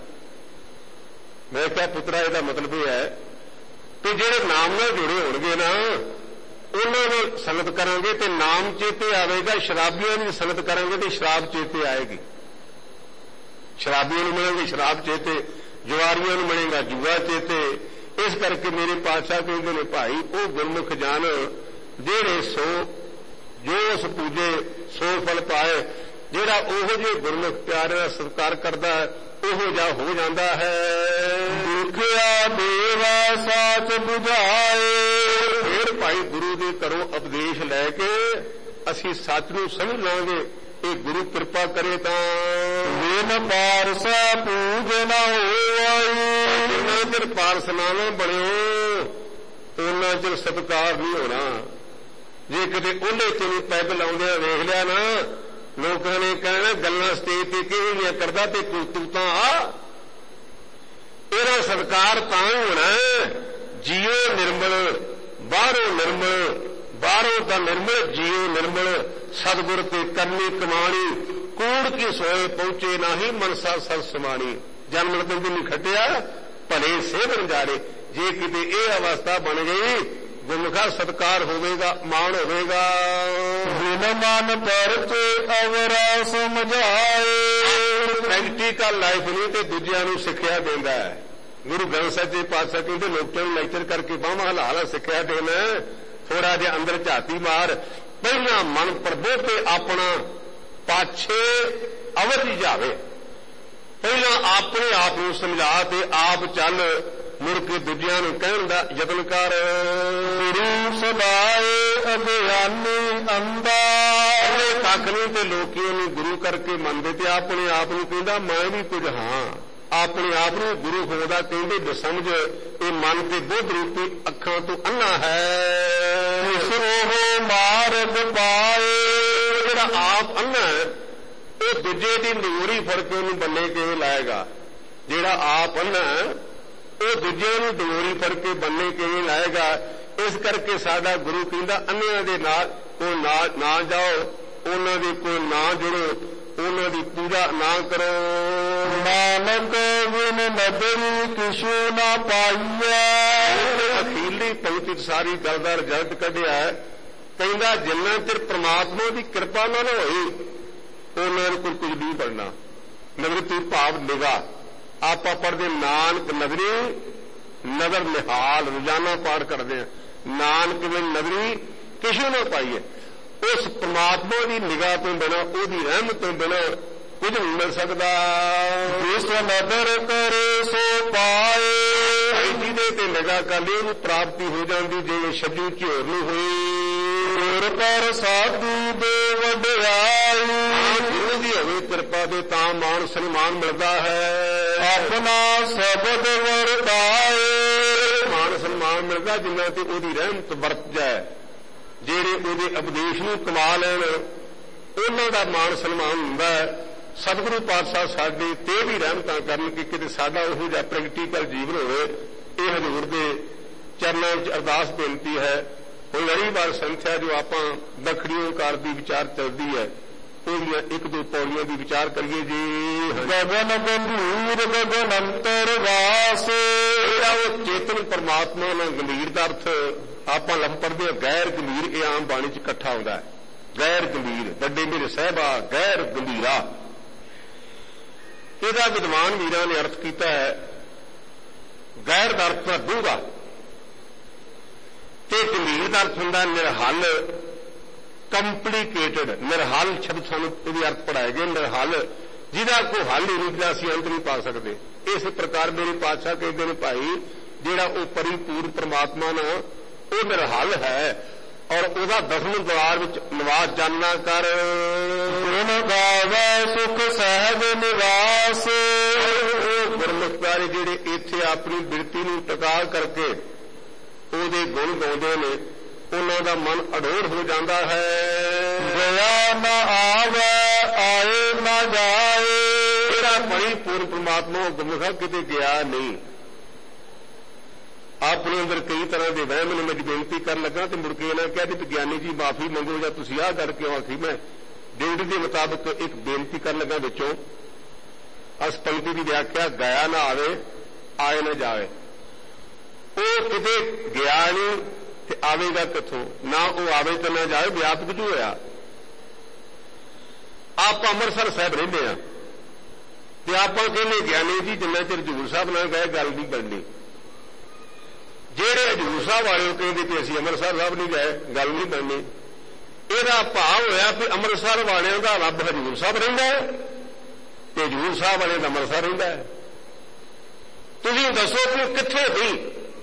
ਮੈਂ ਕਿਹਾ ਪੁੱਤਰਾ ਇਹਦਾ ਮਤਲਬ ਇਹ ਹੈ ਕਿ ਜਿਹੜੇ ਨਾਮ ਨਾਲ ਜੁੜੇ ਹੋਣਗੇ ਨਾ, ਉਹਨਾਂ ਨੂੰ ਸੰਗਤ ਕਰਾਂਗੇ ਤੇ ਨਾਮ ਚੇਤੇ ਆਵੇਗਾ। ਸ਼ਰਾਬੀਆਂ ਦੀ ਸੰਗਤ ਕਰਾਂਗੇ ਤੇ ਸ਼ਰਾਬ ਚੇਤੇ ਆਏਗੀ। ਸ਼ਰਾਬੀਆਂ ਨੂੰ ਮਿਲੇਗੀ ਸ਼ਰਾਬ ਚੇਤੇ, ਜੁਆਰੀਆਂ ਨੂੰ ਮਿਲੇਗਾ ਜੂਆ ਚੇਤੇ। ਇਸ ਕਰਕੇ ਮੇਰੇ ਪਾਤਸ਼ਾਹ ਕਹਿੰਦੇ ਨੇ ਭਾਈ ਉਹ ਗੁਰਮੁਖ ਜਨ ਜਿਹੜੇ ਸੋ ਜੋ ਉਸ ਪੂਜੇ ਸੋ ਫਲ ਪਾਏ। ਜਿਹੜਾ ਉਹੋ ਜਿਹੇ ਗੁਰਮੁਖ ਪਿਆਰੇ ਦਾ ਸਤਿਕਾਰ ਕਰਦਾ ਹੈ ਉਹੋ ਜਿਹਾ ਹੋ ਜਾਂਦਾ ਹੈ। ਦੁਖਿਆ ਦੇਵਾ ਸਾਚ ਬੁਝਾਏ। ਫਿਰ ਭਾਈ ਗੁਰੂ ਦੇ ਘਰੋਂ ਉਪਦੇਸ਼ ਲੈ ਕੇ ਅਸੀਂ ਸੱਚ ਨੂੰ ਸਮਝ ਲਾਂਗੇ। ਇਹ ਗੁਰੂ ਕਿਰਪਾ ਕਰੇ ਤਾਂ ਬਿਨ ਪਾਰਸਾ ਪੂਜ ਨਾ ਹੋਈ। ਜਿੰਨਾ ਚਿਰ ਪਾਰਸ ਨਾ ਬਣਿਓ ਉਹਨਾਂ ਚਿਰ ਸਤਿਕਾਰ ਨਹੀਂ ਹੋਣਾ। ਜੇ ਕਿਤੇ ਉਹਲੇ ਚ ਵੀ ਪੈਗ ਲਾਉਂਦੇ ਵੇਖ ਲਿਆ ਨਾ, ਲੋਕਾਂ ਨੇ ਕਹਿਣਾ ਗੱਲਾਂ ਸਟੇਜ ਤੇ ਕਿਹੋ ਜਿਹੀਆਂ ਕਰਦਾ ਤੇ ਤੂੰ ਤਾਂ ਆ। ਇਹਦਾ ਸਤਿਕਾਰ ਤਾਂ ਹੋਣਾ ਜੀਓ ਨਿਰਮਲ, ਬਾਹਰੋਂ ਨਿਰਮਲ, ਬਾਹਰੋਂ ਤਾਂ ਨਿਰਮਲ, ਜੀਓ ਨਿਰਮਲ। ਸਤਿਗੁਰ ਤੇ ਕਰਨੀ ਕਮਾਣੀ, ਕੂੜ ਕੀ ਸੋਏ ਪਹੁੰਚੇ ਨਾਹੀ ਮਨਸਾ ਸਰ ਸਮਾਣੀ। ਜਨਮ ਲਗਨ ਨਹੀਂ ਖੱਟਿਆ ਭਲੇ ਸੇਵਨ ਜਾਰੇ। ਜੇ ਕਿਤੇ ਇਹ ਅਵਸਥਾ ਬਣ ਗਈ, ਗੁਰਮੁਖਾ ਸਤਿਕਾਰ ਹੋਵੇਗਾ, ਮਾਣ ਹੋਵੇਗਾ। ਬਿਨ ਮਨ ਪਰਚੇ ਅਵਰਾ ਸਮਝਾਏ। ਪ੍ਰੈਕਟੀਕਲ ਲਾਈਫ ਨਹੀਂ ਤੇ ਦੂਜਿਆਂ ਨੂੰ ਸਿੱਖਿਆ ਦਿੰਦਾ ਹੈ। ਗੁਰੂ ਗ੍ਰੰਥ ਸਾਹਿਬ ਜੀ ਪਾਤਸ਼ਾਹ ਕਹਿੰਦੇ ਲੋਕਾਂ ਨੂੰ ਲੈਕਚਰ ਕਰਕੇ ਬਾਹਾਂ ਹਲਾ ਹਲਾ ਸਿੱਖਿਆ ਦੇਣਾ। ਥੋੜਾ ਜਿਹਾ ਅੰਦਰ ਝਾਤੀ ਮਾਰ, ਪਹਿਲਾਂ ਮਨ ਪ੍ਰਭੂ ਤੇ ਆਪਣਾ ਪਾਛੇ ਅਵਰ ਜਾਵੇ। ਪਹਿਲਾਂ ਆਪਣੇ ਆਪ ਨੂੰ ਸਮਝਾ ਤੇ ਆਪ ਚੱਲ, ਮੁੜ ਕੇ ਦੂਜਿਆਂ ਨੂੰ ਕਹਿਣ ਦਾ ਯਤਨ ਕਰ। ਗੁਰੂ ਸਦਾਏ ਅਭਿਆਨੀ ਅੰਦਾ। ਉਹਨੇ ਕੱਖ ਨਹੀਂ ਤੇ ਲੋਕੀ ਉਹਨੂੰ ਗੁਰੂ ਕਰਕੇ ਮੰਨਦੇ ਤੇ ਆਪਣੇ ਆਪ ਨੂੰ ਕਹਿੰਦਾ ਮੈਂ ਵੀ ਕੁਝ ਹਾਂ। ਆਪਣੇ ਆਪ ਨੂੰ ਗੁਰੂ ਹੋਦਾ ਕਹਿੰਦੇ ਬਸਮਝ ਇਹ ਮਨ ਤੇ ਬੁੱਧ ਰੂਪੀ ਅੱਖਾਂ ਤੋਂ ਅੰਨਾ ਹੈ। ਉਹ ਮਾਰਗ ਪਾਏ। ਜਿਹੜਾ ਆਪ ਅੰਨਾ ਉਹ ਦੂਜੇ ਦੀ ਨੂਰੀ ਫੜ ਕੇ ਉਹਨੂੰ ਬੰਨੇ ਕਿਵੇਂ ਲਾਏਗਾ? ਜਿਹੜਾ ਆਪ ਅੰਨਾ ਉਹ ਦੂਜੇ ਨੂੰ ਡੋਰੀ ਫੜ ਕੇ ਬੰਨੇ ਕਿਵੇਂ ਲਾਏਗਾ? ਇਸ ਕਰਕੇ ਸਾਡਾ ਗੁਰੂ ਕਹਿੰਦਾ ਅੰਨਿਆਂ ਦੇ ਨਾਲ ਕੋਈ ਨਾ ਜਾਓ, ਉਹਨਾਂ ਦੇ ਕੋਈ ਨਾ ਜੁੜੋ, ਉਹਨਾਂ ਦੀ ਪੂਜਾ ਨਾ ਕਰੋ। ਨਾਨਕ ਬਿਨ ਨਦਰੀ ਕਿਛੂ ਨਾ ਪਾਈਐ। ਅਖੀਰਲੀ ਪੰਕਤੀ ਸਾਰੀ ਗੱਲ ਦਾ ਰਿਜ਼ਲਟ ਕੱਢਿਆ। ਕਹਿੰਦਾ ਜਿੰਨਾ ਚਿਰ ਪ੍ਰਮਾਤਮਾ ਦੀ ਕਿਰਪਾ ਨਾ ਹੋਈ ਉਹਨਾਂ ਨੂੰ ਕੋਈ ਕੁਝ ਨਹੀਂ ਪੜਨਾ। ਨਗਰੀ ਭਾਵ ਨਿਗਾਹ ਆਪਾਂ ਪੜ੍ਹਦੇ ਨਾਨਕ ਨਗਰੀ ਨਗਰ ਨਿਹਾਲ, ਰੋਜ਼ਾਨਾ ਪਾਠ ਕਰਦੇ ਆ ਨਾਨਕ ਬਿਨ ਨਗਰੀ ਕਿਛੂ ਨਾ ਪਾਈਏ। ਉਸ ਪਰਮਾਤਮਾ ਦੀ ਨਿਗਾਹ ਤੋਂ ਬਿਨਾਂ, ਉਹਦੀ ਰਹਿਮਤ ਤੋਂ ਬਿਨਾਂ ਕੁਝ ਨਹੀਂ ਮਿਲ ਸਕਦਾ। ਜਿਸ ਨਦਰ ਕਰੇ ਸੋ ਪਾਏ। ਜਿਹਦੇ ਤੇ ਨਿਗਾਹ ਕਰ ਲਈ ਉਹਨੂੰ ਪ੍ਰਾਪਤੀ ਹੋ ਜਾਂਦੀ ਜਿਵੇਂ ਛੱਜੂ ਝੋਰ ਨੂੰ ਹੋਈ। ਗੁਰ ਪਰ ਸਾਧੂ ਦੇ ਵਡਿਆਈ। ਗੁਰੂ ਦੀ ਹੋਵੇ ਕਿਰਪਾ ਦੇ ਤਾਂ ਮਾਣ ਸਨਮਾਨ ਮਿਲਦਾ ਹੈ। ਆਪਣਾ ਸ਼ਬਦ ਵਰਤਾਏ। ਮਾਣ ਸਨਮਾਨ ਮਿਲਦਾ ਜਿੰਨਾ ਤੇ ਉਹਦੀ ਰਹਿਮਤ ਵਰਤ ਜਾਏ। ਜਿਹੜੇ ਉਹਦੇ ਉਪਦੇਸ਼ ਨੂੰ ਕਮਾ ਲੈਣ ਉਹਨਾਂ ਦਾ ਮਾਣ ਸਨਮਾਨ ਹੁੰਦਾ ਹੈ। ਸਤਿਗੁਰੂ ਪਾਤਸ਼ਾਹ ਸਾਡੇ ਤੇ ਵੀ ਰਹਿਮਤਾਂ ਕਰਨ ਕਿ ਕਿਤੇ ਸਾਡਾ ਉਹੋ ਜਿਹਾ ਪ੍ਰੈਕਟੀਕਲ ਜੀਵਨ ਹੋਵੇ। ਇਹ ਹਜ਼ੂਰ ਦੇ ਚਰਨਾਂ ਵਿੱਚ ਅਰਦਾਸ ਬੇਨਤੀ ਹੈ। ਹੁਣ ਲੜੀਵਾਰ ਸੰਥਿਆ ਜੋ ਆਪਾਂ ਦੱਖਣੀ ਓਂਕਾਰ ਦੀ ਵਿਚਾਰ ਚੱਲਦੀ ਹੈ, ਉਹਦੀਆਂ ਇੱਕ ਦੋ ਪੌੜੀਆਂ ਦੀ ਵਿਚਾਰ ਕਰੀਏ ਜੀ। ਗਗਨ ਗੰਭੀਰ ਗਗਨ ਅੰਤਰ ਵਾਸ, ਇਹਦਾ ਉਹ ਚੇਤਨ ਪਰਮਾਤਮਾ ਨਾਲ ਗੰਭੀਰ ਦਾ ਅਰਥ ਆਪਾਂ ਲਫ਼ਜ਼ ਪੜ੍ਹਦੇ ਹਾਂ ਗੈਰ ਗੰਭੀਰ, ਇਹ ਆਮ ਬਾਣੀ ਚ ਇਕੱਠਾ ਆਉਂਦਾ ਹੈ। ਗੈਰ ਗੰਭੀਰ, ਵੱਡੇ ਮੇਰੇ ਸਾਹਿਬਾ ਗੈਰ ਗੰਭੀਰਾ, ਇਹਦਾ ਵਿਦਵਾਨ ਵੀਰਾਂ ਨੇ ਅਰਥ ਕੀਤਾ ਹੈ ਗੈਰ ਦਾ ਅਰਥ ਹੈ ਡੂੰਘਾ, ਤੇ ਗੰਭੀਰ ਦਾ ਅਰਥ ਹੁੰਦਾ ਨਿਰਹਲ, ਕੰਪਲੀਕੇਟਡ। ਨਿਰਹਲ ਸ਼ਬਦ ਸਾਨੂੰ ਇਹਦੇ ਅਰਥ ਪੜਾਏ ਗਏ, ਨਿਰਹਲ ਜਿਹਦਾ ਕੋਈ ਹੱਲ ਹੀ ਨਹੀਂ, ਜਿਹਦਾ ਅਸੀਂ ਅੰਤ ਨਹੀਂ ਪਾ ਸਕਦੇ। ਇਸੇ ਪ੍ਰਕਾਰ ਮੇਰੇ ਪਾਤਸ਼ਾਹ ਕਹਿੰਦੇ ਨੇ ਭਾਈ ਜਿਹੜਾ ਉਹ ਪਰਿਪੂਰਨ ਪਰਮਾਤਮਾ ਨਾ ਉਹ ਨਿਰਹਲ ਹੈ, ਔਰ ਉਹਦਾ ਦਸਵੇਂ ਦਵਾਰ ਵਿੱਚ ਨਿਵਾਸ ਜਾਨਣਾ ਕਰ। ਗੁਣ ਗਾਵੇ ਸੁਖ ਸਹਿਜ ਨਿਵਾਸ, ਗੁਰਮੁਖ ਪਿਆਰੇ ਜਿਹੜੇ ਇੱਥੇ ਆਪਣੀ ਬਿਰਤੀ ਨੂੰ ਟਿਕਾ ਕਰਕੇ ਉਹਦੇ ਗੁਣ ਗਾਉਂਦੇ ਨੇ, ਉਹਨਾਂ ਦਾ ਮਨ ਅਡੋਲ ਹੋ ਜਾਂਦਾ ਹੈ। ਗਿਆ ਨਾ ਆਵੇ ਆਏ ਨਾ ਜਾਏ, ਜਿਹੜਾ ਪਰਿਪੂਰਨ ਪਰਮਾਤਮਾ ਗੁਰਮੁਖਾ ਕਿਤੇ ਗਿਆ ਨਹੀਂ। ਆਪਣੇ ਅੰਦਰ ਕਈ ਤਰ੍ਹਾਂ ਦੇ ਵਹਿਮ ਨੇ। ਮੈਂ ਬੇਨਤੀ ਕਰਨ ਲੱਗਾ ਤੇ ਮੁੜ ਕੇ ਇਹਨਾਂ ਕਿਹਾ ਕਿ ਵਿਗਿਆਨੀ ਜੀ ਮਾਫੀ ਮੰਗੋ ਜਾਂ ਤੁਸੀਂ ਆਹ ਗੱਲ ਕਿਉਂ ਆਖੀ। ਮੈਂ ਡਿਊਟੀ ਦੇ ਮੁਤਾਬਕ ਇੱਕ ਬੇਨਤੀ ਕਰਨ ਲੱਗਾ ਵਿੱਚੋਂ ਅਸ ਪੰਕਤੀ ਦੀ ਵਿਆਖਿਆ ਗਿਆ ਨਾ ਆਵੇ ਆਏ ਨਾ ਜਾਵੇ, ਉਹ ਕਿਤੇ ਗਿਆ ਨਹੀਂ ਤੇ ਆਵੇਗਾ ਕਿੱਥੋਂ? ਨਾ ਉਹ ਆਵੇ ਤੇ ਨਾ ਜਾਵੇ, ਵਿਆਪਕ ਜੋ ਹੋਇਆ। ਆਪਾਂ ਅੰਮ੍ਰਿਤਸਰ ਸਾਹਿਬ ਰਹਿੰਦੇ ਆ ਤੇ ਆਪਾਂ ਕਹਿੰਦੇ ਗਿਆਨੀ ਜੀ ਜਿੰਨਾ ਚਿਰ ਹਜ਼ੂਰ ਸਾਹਿਬ ਨਾਲ ਗਏ ਗੱਲ ਨਹੀਂ ਬਣਨੀ। ਜਿਹੜੇ ਹਜ਼ੂਰ ਸਾਹਿਬ ਵਾਲੇ ਉਹ ਕਹਿੰਦੇ ਕਿ ਅਸੀਂ ਅੰਮ੍ਰਿਤਸਰ ਸਾਹਿਬ ਨਹੀਂ ਗਏ, ਗੱਲ ਨਹੀਂ ਬਣਨੀ। ਇਹਦਾ ਭਾਵ ਹੋਇਆ ਕਿ ਅੰਮ੍ਰਿਤਸਰ ਵਾਲਿਆਂ ਦਾ ਰੱਬ ਹਜ਼ੂਰ ਸਾਹਿਬ ਰਹਿੰਦਾ ਹੈ ਤੇ ਹਜ਼ੂਰ ਸਾਹਿਬ ਵਾਲਿਆਂ ਦਾ ਅੰਮ੍ਰਿਤਸਰ ਰਹਿੰਦਾ ਹੈ। ਤੁਸੀਂ ਦੱਸੋ ਕਿ ਉਹ ਕਿੱਥੇ ਨਹੀਂ,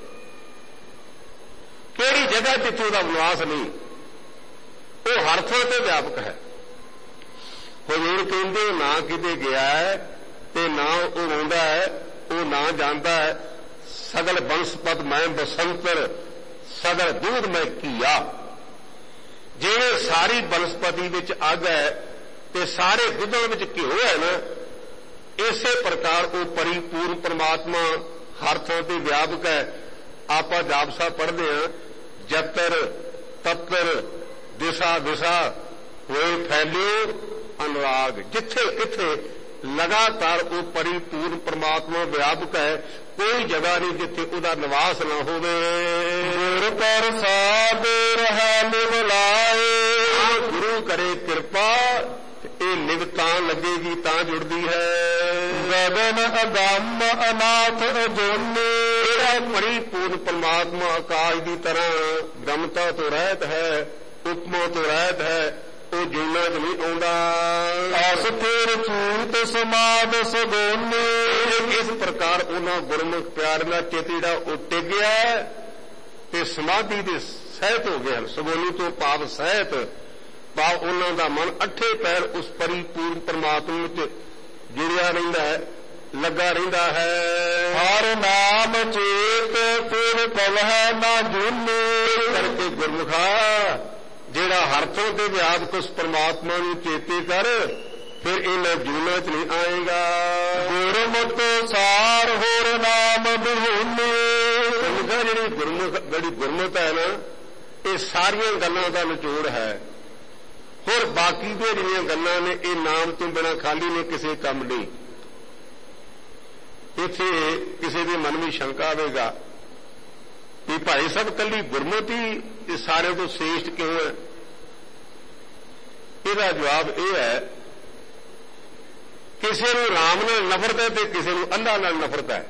ਕਿਹੜੀ ਜਗ੍ਹਾ ਜਿੱਥੇ ਉਹਦਾ ਨਿਵਾਸ ਨਹੀਂ? ਉਹ ਹਰ ਥਾਂ ਤੇ ਵਿਆਪਕ ਹੈ। ਹਜ਼ੂਰ ਕਹਿੰਦੇ ਨਾ ਕਿਤੇ ਗਿਆ ਹੈ ਤੇ ਨਾ ਉਹ ਆਉਂਦਾ ਹੈ, ਉਹ ਨਾ ਜਾਂਦਾ ਹੈ। ਸਗਲ ਬੰਸਪਤ ਮੈਂ ਬਸੰਤਰ ਸਗਲ ਦੂਧ ਮੈਂ ਕੀਆ, ਜਿਵੇਂ ਸਾਰੀ ਬਨਸਪਤੀ ਵਿੱਚ ਅੱਗ ਹੈ ਤੇ ਸਾਰੇ ਦੁੱਧਾਂ ਵਿੱਚ ਘਿਓ ਹੈ ਨਾ, ਇਸੇ ਪ੍ਰਕਾਰ ਉਹ ਪਰਿਪੂਰਨ ਪਰਮਾਤਮਾ ਹਰ ਥਾਂ ਤੇ ਵਿਆਪਕ ਹੈ। ਆਪਾਂ ਜਾਪ ਸਾਹਿਬ ਪੜ੍ਹਦੇ ਹਾਂ, ਜਤਰ ਤਤਰ ਦਿਸ਼ਾ ਦਿਸ਼ਾ ਹੋਏ ਫੈਲਿਓ ਅਨੁਰਾਗ, ਜਿੱਥੇ ਕਿੱਥੇ ਲਗਾਤਾਰ ਉਹ ਪਰਿਪੂਰਨ ਪਰਮਾਤਮਾ ਵਿਆਪਕ ਹੈ। ਕੋਈ ਜਗ੍ਹਾ ਨਹੀਂ ਜਿੱਥੇ ਉਹਦਾ ਨਿਵਾਸ ਨਾ ਹੋਵੇ। ਗੁਰ ਪ੍ਰਸਾਦ ਰਹਿ ਨਿਵ ਲਾਏ, ਗੁਰੂ ਕਰੇ ਕਿਰਪਾ ਇਹ ਨਿਵ ਤਾਂ ਲੱਗੇਗੀ ਤਾਂ ਜੁੜਦੀ ਹੈ। ਗਗਨ ਅਗੰਮ ਅਨਾਥ ਅਜੋਨੀ, ਜਿਹੜਾ ਪਰਿਪੂਰਨ ਪਰਮਾਤਮਾ ਆਕਾਸ਼ ਦੀ ਤਰ੍ਹਾਂ ਗਮਤਾ ਤੋਂ ਰਹਿਤ ਹੈ, ਉਪਮਾ ਤੋਂ ਰਹਿਤ ਹੈ, ਉਹ ਜੁਨਾ ਚ ਨਹੀਂ ਆਉਂਦਾ। ਅਸਥਿਰ ਚੂਤ ਸਮਾਦ ਸਗੋਨੀ, ਇਸ ਪ੍ਰਕਾਰ ਉਹਨਾਂ ਗੁਰਮੁਖ ਪਿਆਰ ਨਾਲ ਚਿੱਤ ਜਿਹੜਾ ਉਹ ਟਿਕ ਗਿਆ ਤੇ ਸਮਾਧੀ ਦੇ ਸਹਿਤ ਹੋ ਗਏ ਹਨ। ਸਗੋਨੀ ਤੋਂ ਭਾਵ ਸਹਿਤ, ਭਾਵ ਉਹਨਾਂ ਦਾ ਮਨ ਅੱਠੇ ਪੈਰ ਉਸ ਪਰਿਪੂਰਨ ਪਰਮਾਤਮਾ ਵਿੱਚ ਜੁੜਿਆ ਰਹਿੰਦਾ ਹੈ, ਲੱਗਾ ਰਹਿੰਦਾ ਹੈ। ਹਰ ਨਾਮ ਚੇਤ ਫਿਰ ਪਵਹਿ ਨਾ ਜੁਨੀ, ਕਰਕੇ ਗੁਰਮੁਖਾ ਜਿਹੜਾ ਹਰ ਥਾਂ ਤੇ ਵਿਆਪਕ ਉਸ ਪਰਮਾਤਮਾ ਨੂੰ ਚੇਤੇ ਕਰ, ਫਿਰ ਇਹਨਾਂ ਜੂਨਾਂ ਚ ਨਹੀਂ ਆਏਗਾ। ਗੁਰਮਤਿ ਸਾਰ ਹੋਰ ਨਾਮ ਬਿਹੂਨੀ, ਜਿਹੜੀ ਗੁਰਮੁਖ ਜਿਹੜੀ ਗੁਰਮਤਿ ਹੈ ਨਾ, ਇਹ ਸਾਰੀਆਂ ਗੱਲਾਂ ਦਾ ਨਿਚੋੜ ਹੈ। ਹੋਰ ਬਾਕੀ ਦੀਆਂ ਜਿਹੜੀਆਂ ਗੱਲਾਂ ਨੇ ਇਹ ਨਾਮ ਤੋਂ ਬਿਨਾਂ ਖਾਲੀ ਨੇ, ਕਿਸੇ ਕੰਮ ਨਹੀਂ। ਇੱਥੇ ਕਿਸੇ ਦੇ ਮਨ ਵਿੱਚ ਸ਼ੰਕਾ ਆਵੇਗਾ ਕਿ ਭਾਈ ਸਾਹਿਬ ਕੱਲੀ ਗੁਰਮਤਿ ਇਹ ਸਾਰਿਆਂ ਤੋਂ ਸ੍ਰੇਸ਼ਟ ਕਿਉਂ ਹੈ? ਇਹਦਾ ਜਵਾਬ ਇਹ ਹੈ, ਕਿਸੇ ਨੂੰ ਰਾਮ ਨਾਲ ਨਫ਼ਰਤ ਹੈ ਤੇ ਕਿਸੇ ਨੂੰ ਅੱਲਾਹ ਨਾਲ ਨਫ਼ਰਤ ਹੈ।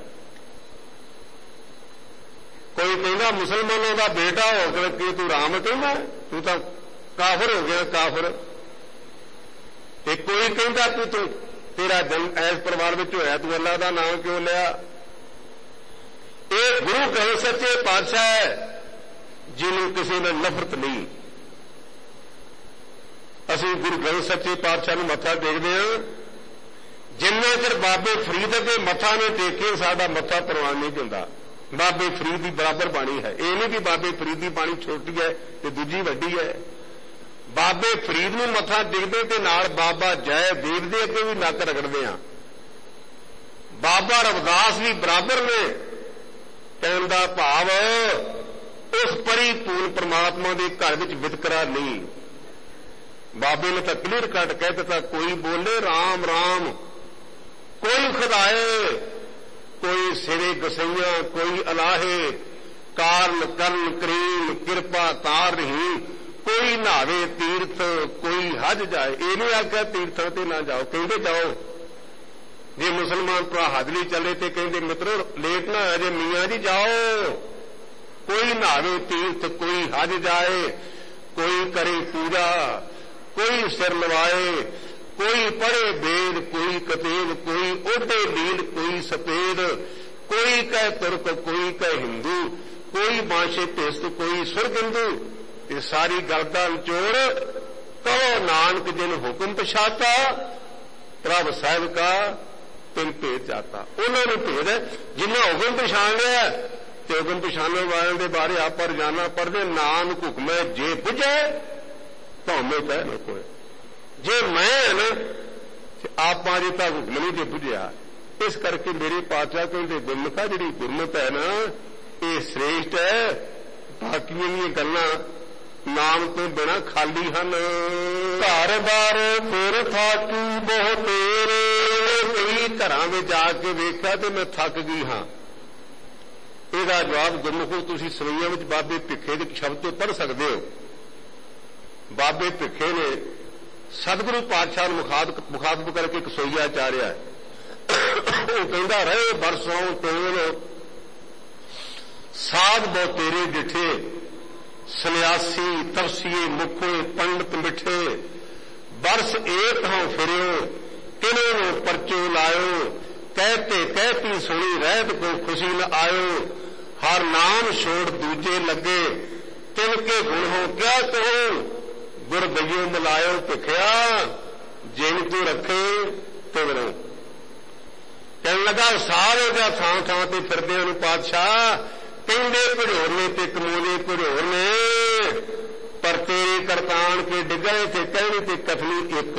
ਕੋਈ ਕਹਿੰਦਾ ਮੁਸਲਮਾਨਾਂ ਦਾ ਬੇਟਾ ਹੋ ਕੇ ਤੂੰ ਰਾਮ ਕਹਿੰਦਾ, ਤੂੰ ਤਾਂ ਕਾਫਰ ਹੋ ਗਿਆ ਕਾਫਰ। ਤੇ ਕੋਈ ਕਹਿੰਦਾ ਤੂੰ ਤੂੰ ਤੇਰਾ ਜਨਮ ਐਸ ਪਰਿਵਾਰ ਵਿੱਚ ਹੋਇਆ, ਤੂੰ ਅੱਲਾਹ ਦਾ ਨਾਮ ਕਿਉਂ ਲਿਆ? ਇਹ ਗੁਰੂ ਗ੍ਰੰਥ ਸੱਚੇ ਪਾਤਸ਼ਾਹ ਹੈ ਜਿਹਨੂੰ ਕਿਸੇ ਨਾਲ ਨਫ਼ਰਤ ਨਹੀਂ। ਅਸੀਂ ਗੁਰੂ ਗ੍ਰੰਥ ਸੱਚੇ ਪਾਤਸ਼ਾਹ ਨੂੰ ਮੱਥਾ ਟੇਕਦੇ ਹਾਂ, ਜਿੰਨੇ ਚਿਰ ਬਾਬੇ ਫਰੀਦ ਅੱਗੇ ਮੱਥਾ ਨਹੀਂ ਟੇਕੇ ਸਾਡਾ ਮੱਥਾ ਪ੍ਰਵਾਨ ਨਹੀਂ ਹੁੰਦਾ। ਬਾਬੇ ਫਰੀਦ ਦੀ ਬਰਾਬਰ ਬਾਣੀ ਹੈ। ਇਹ ਨਹੀਂ ਕਿ ਬਾਬੇ ਫਰੀਦ ਦੀ ਬਾਣੀ ਛੋਟੀ ਹੈ ਤੇ ਦੂਜੀ ਵੱਡੀ ਹੈ। ਬਾਬੇ ਫਰੀਦ ਨੂੰ ਮੱਥਾ ਟੇਕਦੇ ਤੇ ਨਾਲ ਬਾਬਾ ਜੈ ਦੇਵ ਦੇ ਅੱਗੇ ਵੀ ਨੱਕ ਰਗੜਦੇ ਹਾਂ। ਬਾਬਾ ਰਵਿਦਾਸ ਵੀ ਬਰਾਬਰ ਨੇ। ਕਹਿਣ ਦਾ ਭਾਵ उस परिपूर्ण परमात्मा के घर में वितकरा नहीं। बाबे ने तो क्लीयर कट कह दिता, कोई बोले राम राम, कोई खुदाए, कोई सिरे गसैया, कोई अलाहे, कारण करण करीम कृपा तार रही, कोई नहावे तीर्थ, कोई हज जाए। ये नहीं आख्या तीर्थों ते ना जाओ, कहते जाओ। जे मुसलमान भरा हज नहीं चले तो कहते मित्रों लेट ना हो जाए, मियाँ जी जाओ। कोई नहावे तीर्थ, कोई हज जाए, कोई करे पूजा, कोई सिर नवाए, कोई पढ़े वेद, कोई कतेब, कोई ओढ़े नील, कोई सफेद, कोई कह तुर्क, कोई कह हिंदू, कोई बांशे पेस्त, कोई सुरगिंदू। ये सारी गलदा निचोड़ कहो नानक जिन हुक्म पछाता, प्रभ साहिब का तिन भेद जाता। उन्होंने भेद है जिन्हें हुक्म पछाण लिया, तो हुक्म पछाणने वालों के बारे आप रोजाना पढ़ते, नानक हुक्म है जे बुझे तो हमें कह न कोई। जे मैं ना आप अजे तक हुक्म नहीं जे बुझिया। इस करके मेरे पातशाह कहते गुरमुखा जी गुरमत है ना ये श्रेष्ठ है, बाकी दी गल्लां नाम तो बिना खाली हन। घर बार फिर थाकी बहुत तेरे, कई घरां में जाके वेख्या तो मैं थक गई हाँ। इसका जवाब गुरमुखो तुसीं सवैयां विच बाबे भिखे के शब्द तो पढ़ सकते हो। बाबे भिखे ने सतगुरु पातशाह मुखातब करके एक सोईया चारिया है। वो कहता रहे बरसों टोल साध बहु तेरे डिठे, सन्यासी तपसीए मुखों पंडित मिठे, बरस एक हों फिरियो तिन्हों नो परचो लायो, कहते कहती सुनी रहत को खुशी न आयो, हर नाम छोड़ दूजे लगे, तिनके गुण हो क्या कहो, गुर बइयो मिलायो भिखिया, जिन तू रखे तिवरो। कहने लगा सारे का थां थां ते फिरदे नु पातशाह, कहते घड़ोरने ते कमोले घड़ोरने, पर तेरे करतान के डिगने ते कहने ते कथनी एक।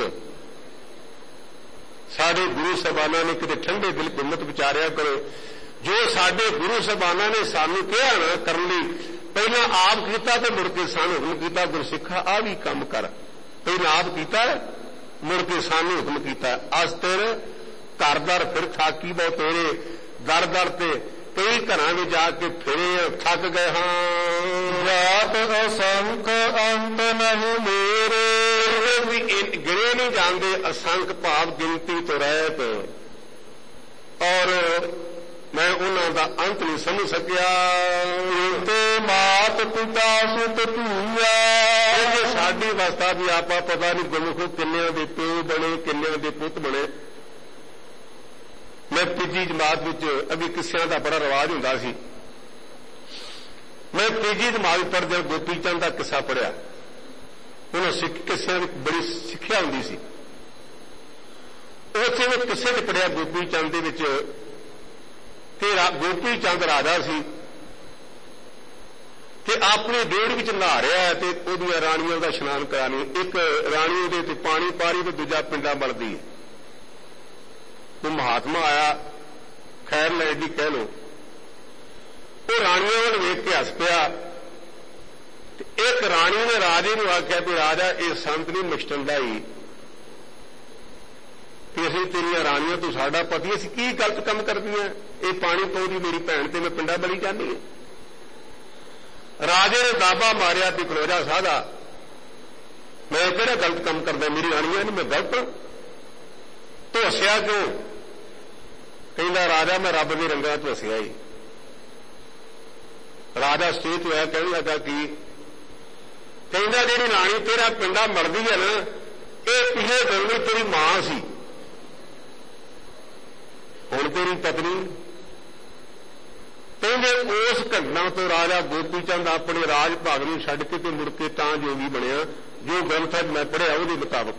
साडे गुरु साहबाना ने किते ठंडे दिल हिम्मत विचारिया करो, जो साडे गुरु साहबाना ने सानू कहा ना करने लई, पहला आप कीता ते मुड़ के सानू हुक्म कीता, गुरसिखा आ भी काम कर। पहला आप कीता मुड़ के सानू हुक्म कीता। अस तेरे घर दर फिर थाकी बहुत तेरे दर दर ते कई घरां में जाके फिरे थक गए हाँ। जात असंख अंत नहीं मेरे, भी गिने नहीं जाते असंख भाव गिनती तो रहत, और मैं उन्हों का अंत नहीं समझ सकिया। ते मात पिता सुत धूया, साडी अवस्था भी आपा पता नहीं गुरमुखो किन्नियां दे प्यो बने किन्नियां दे पुत बने। मैं तीजी जमात विच अभी किस्सियां दा बड़ा रिवाज हुंदा सी। मैं तीजी जमात पढ़दे गोपी चंद का किस्सा पढ़िया। उन्होंने सिख किस्सियां दी बड़ी सिक्ख्या हुंदी सी। उत्थे मैं किस्से च पढ़िया गोपी चंद दे विच ते गोपी चंद राजा सी ते अपनी डेढ़ विच नहा रहा है ते ओहदियां राणियां दा इशनान करानी। एक राणी उहदे ते पानी पा रही ते दूजा पिंडा मलदी है। तो महात्मा आया खैर ले जी कह लो, वो राणियों वाल वेख के हस पिया। एक राणी ने राजे नूं आख्या भी राजा ये संत नहीं मुश्तंदा ही कि असीं तेरियां राणियां तू साडा पति असीं की गलत काम करदियां, ये पानी पाउंदी मेरी भैन ते मैं पिंडा बली जांदी है। राजे ने दाबा मारिया भी खलोजा साधा, मैं किहड़ा गलत काम करदा, मेरी राणियां नहीं मैं गलत हां। तो हसिया क्यों? कहता राजा मैं रब के रंगां च हसिया ही। राजा स्टेज होया कहने लगा कि कहता जी राणी तेरा पिंडा मरदी है ना, ये पिछले दिन में तेरी मां सी, हुण तेरी पत्नी। कहते उस घटना तो राजा गोपी चंद अपने राज भाग नूं छड्ड के मुड़ के तां जोगी बनिया, जो ग्रंथ मैं पढ़िया उहदे मुताबक।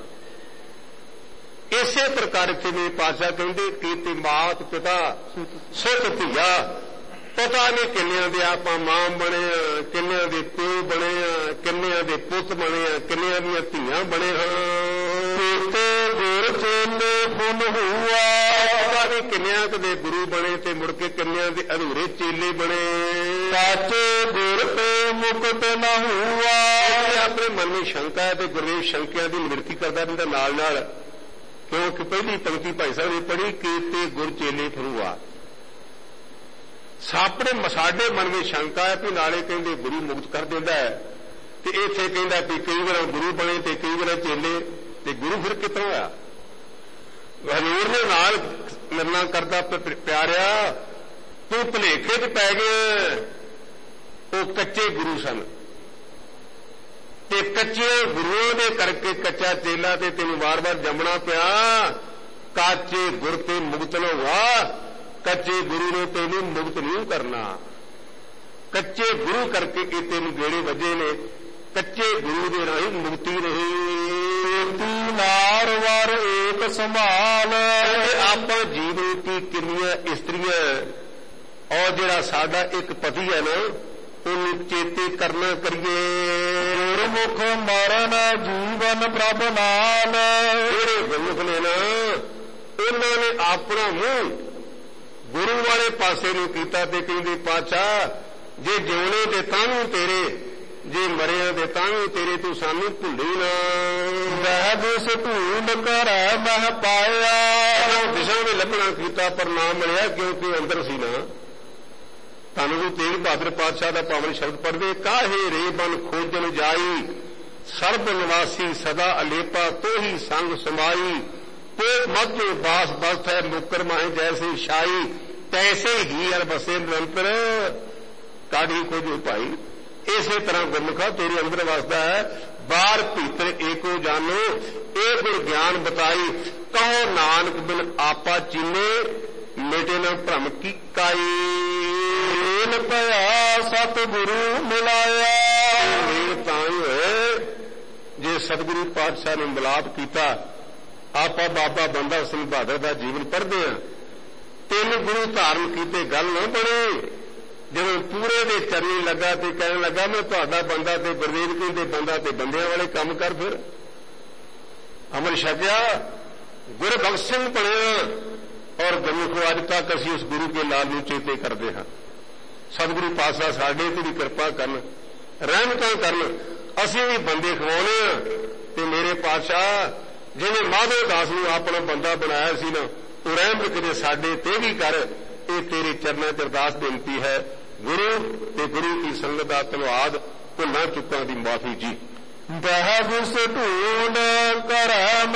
इसे प्रकार इत्थे मेरे पातशाह कहते कि मात पिता सुत धीया, पता नहीं किन्नियां दे आपां मां बने, किन्नियां दे प्यो बने, किन्नियां दे पुत बने, किन्नियां दीयां धीआं बने। हाँ गुर चेले फुल हुआ, ਵੀ ਕਿੰਨਿਆਂ ਕਦੇ ਗੁਰੂ ਬਣੇ ਤੇ ਮੁੜ ਕੇ ਕਿੰਨਿਆਂ ਦੇ ਅਧੂਰੇ ਚੇਲੇ ਬਣੇ। ਸਾਚੇ ਗੁਰ ਤੇ ਮੁਕਤ ਨ ਹੋਆ। ਆਪਣੇ ਮਨ ਵਿੱਚ ਸ਼ੰਕਾ ਹੈ ਤੇ ਗੁਰਦੇਵ ਸ਼ੰਕਿਆਂ ਦੀ ਨਿਵਰਤੀ ਕਰਦਾ ਰਹਿੰਦਾ ਨਾਲ ਨਾਲ, ਕਿਉਂਕਿ ਪਹਿਲੀ ਪੰਕਤੀ ਭਾਈ ਸਾਹਿਬ ਨੇ ਪੜ੍ਹੀ ਕੀਤੇ ਗੁਰ ਚੇਲੇ ਫਰੂਆ। ਸਾਪੜੇ ਸਾਡੇ ਮਨ ਵਿੱਚ ਸ਼ੰਕਾ ਹੈ ਕਿ ਨਾਲੇ ਕਹਿੰਦੇ ਗੁਰੂ ਮੁਕਤ ਕਰ ਦਿੰਦਾ ਹੈ, ਤੇ ਇੱਥੇ ਕਹਿੰਦਾ ਕਿ ਕਈ ਵਾਰ ਗੁਰੂ ਬਣੇ ਤੇ ਕਈ ਵਾਰ ਚੇਲੇ, ਤੇ ਗੁਰੂ ਫਿਰ ਕਿੱਥੋਂ ਹੋਇਆ? ਹਜ਼ੂਰ ਦੇ ਨਾਲ ਮਿਲਣਾ ਕਰਦਾ ਪਿਆਰਿਆ, ਤੂੰ ਭੁਲੇਖੇ ਚ ਪੈ ਗਿਆ। ਉਹ ਕੱਚੇ ਗੁਰੂ ਸਨ ਤੇ ਕੱਚੇ ਗੁਰੂਆਂ ਦੇ ਕਰਕੇ ਕੱਚਾ ਚੇਲਾ ਤੇ ਤੈਨੂੰ ਵਾਰ-ਵਾਰ ਜੰਮਣਾ ਪਿਆ। ਕਾਚੇ ਗੁਰ ਤੇ ਮੁਕਤ ਨਾ ਹੋਆ, ਕੱਚੇ ਗੁਰੂ ਨੇ ਤੈਨੂੰ ਮੁਕਤ ਨਹੀਂ ਕਰਨਾ। ਕੱਚੇ ਗੁਰੂ ਕਰਕੇ ਇਹ ਤੈਨੂੰ ਗੇੜੇ ਵੱਜੇ ਨੇ, ਕੱਚੇ ਗੁਰੂ ਦੇ ਰਾਹੀਂ ਮੁਕਤੀ ਨਹੀਂ। ਤੂੰ ਨਾਰ ਵਰ ਏਕ ਸੰਭਾਲ। ਆਪਾਂ ਜੀਵਨ ਦੀ ਕਿੰਨੀਆਂ ਇਸਤਰੀਆਂ, ਔਰ ਜਿਹੜਾ ਸਾਡਾ ਇੱਕ ਪਤੀ ਹੈ ਨਾ, ਉਹਨੂੰ ਚੇਤੇ ਕਰਨਾ ਕਰੀਏ। ਗੁਰਮੁਖ ਮਰਨ ਜੀਵਨ ਪ੍ਰਭ ਨਾਲ। ਜਿਹੜੇ ਗੁਰਮੁਖ ਨੇ ਨਾ, ਉਹਨਾਂ ਨੇ ਆਪਣਾ ਮੂੰਹ ਗੁਰੂ ਵਾਲੇ ਪਾਸੇ ਨੂੰ ਕੀਤਾ ਤੇ ਕਹਿੰਦੇ ਪਾਤਸ਼ਾਹ ਜੇ ਜਿਉਣੇ ਤੇ ਤਾਂ ਵੀ ਤੇਰੇ, ਜੇ ਮਰਿਆ ਤੇ ਤਾਂ ਵੀ ਤੇਰੇ, ਤੂੰ ਸਾਨੂੰ ਭੁੱਲੀ ਨਾ। ਮੈਂ ਦਿਸ ਢੂੰਡ ਕਰ ਮਹ ਪਾਇਆ। ਦਿਸ਼ਾ ਵੀ ਲੱਭਣਾ ਕੀਤਾ ਪਰ ਨਾ ਮਿਲਿਆ, ਕਿਉਂਕਿ ਅੰਦਰ ਸੀ ਨਾ। ਤੁਹਾਨੂੰ ਗੁਰੂ ਤੇਗ ਬਹਾਦਰ ਪਾਤਸ਼ਾਹ ਦਾ ਪਾਵਨ ਸ਼ਬਦ ਪੜ੍ਹਦੇ, ਕਾਹੇ ਰੇ ਬਨ ਖੋਜਣ ਜਾਈ, ਸਰਬ ਨਿਵਾਸੀ ਸਦਾ ਅਲੇਪਾ, ਤੋਹੀ ਸੰਗ ਸਮਾਈ, ਪੋਖ ਮਧੁ ਬਾਸ ਬਸਤ ਹੈ ਮੁਕਰ ਮਾਹੇ ਜੈਸੇ ਸ਼ਾਈ, ਤੈਸੇ ਹੀ ਅਰ ਬਸੇ ਨਿਰੰਤਰ, ਕਾਢੀ ਖੋਜੋ ਭਾਈ। ਇਸੇ ਤਰ੍ਹਾਂ ਗੁਰਮੁਖਾ ਤੇਰੇ ਅੰਦਰ ਵਸਦਾ ਹੈ, ਬਾਹਰ ਭੀਤਰ ਏਕੋ ਜਾਨੋ, ਇਹ ਗੁਰ ਗਿਆਨ ਬਤਾਈ, ਕਹੋ ਨਾਨਕ ਬਿਨ ਆਪਾ ਚੀਨੇ, ਮੇਟੇ ਨਾ ਭ੍ਰਮ ਕੀ ਕਾਈ। ਮੇਲ ਭਇਆ ਸਤਿਗੁਰੂ ਮਿਲਾਇਆ। ਮੇਲ ਤਾਂ ਹੀ ਹੋਏ ਜੇ ਸਤਿਗੁਰੂ ਪਾਤਸ਼ਾਹ ਨੇ ਮਿਲਾਪ ਕੀਤਾ। ਆਪਾਂ ਬਾਬਾ ਬੰਦਾ ਸਿੰਘ ਬਹਾਦਰ ਦਾ ਜੀਵਨ ਪੜ੍ਹਦੇ ਹਾਂ, ਤਿੰਨ ਗੁਰੂ ਧਾਰਨ ਕੀਤੇ, ਗੱਲ ਨਾ ਬਣੇ। ਜਦੋਂ ਪੂਰੇ ਦੇ ਚਰਨੀ ਲੱਗਾ ਤੇ ਕਹਿਣ ਲੱਗਾ ਮੈਂ ਤੁਹਾਡਾ ਬੰਦਾ, ਤੇ ਗੁਰਦੇਵ ਕਹਿੰਦੇ ਬੰਦਾ ਤੇ ਬੰਦਿਆਂ ਵਾਲੇ ਕੰਮ ਕਰ। ਫਿਰ ਅਮਰ ਛਕਿਆ, ਗੁਰਬਖਸ਼ ਸਿੰਘ ਬਣਿਆ, ਔਰ ਗੁਰਮੁਖ ਅੱਜ ਤੱਕ ਅਸੀਂ ਉਸ ਗੁਰੂ ਕੇ ਲਾਲ ਨੂੰ ਚੇਤੇ ਕਰਦੇ ਹਾਂ। ਸਤਿਗੁਰੂ ਪਾਤਸ਼ਾਹ ਸਾਡੇ ਤੇ ਵੀ ਕਿਰਪਾ ਕਰਨ, ਰਹਿਮਤਾਂ ਕਰਨ। ਅਸੀਂ ਵੀ ਬੰਦੇ ਖਵਾਉਣੇ ਆ, ਤੇ ਮੇਰੇ ਪਾਤਸ਼ਾਹ ਜਿਹਨੇ ਮਾਧੋ ਦਾਸ ਨੂੰ ਆਪਣਾ ਬੰਦਾ ਬਣਾਇਆ ਸੀ ਨਾ, ਉਹ ਰਹਿਮ ਕਿਤੇ ਸਾਡੇ ਤੇ ਵੀ ਕਰ। ਇਹ ਤੇਰੇ ਚਰਨਾਂ ਚ ਅਰਦਾਸ ਬੇਨਤੀ ਹੈ। ਗੁਰੂ ਤੇ ਗੁਰੂ ਕੀ ਸੰਗਤ ਦਾ ਧੰਨਵਾਦ। ਭੁੱਲਾਂ ਚੁੱਕਾਂ ਦੀ ਮਾਫੀ ਜੀ। ਬਹਿ ਦਿਸ ਢੂੰਡ ਕਰ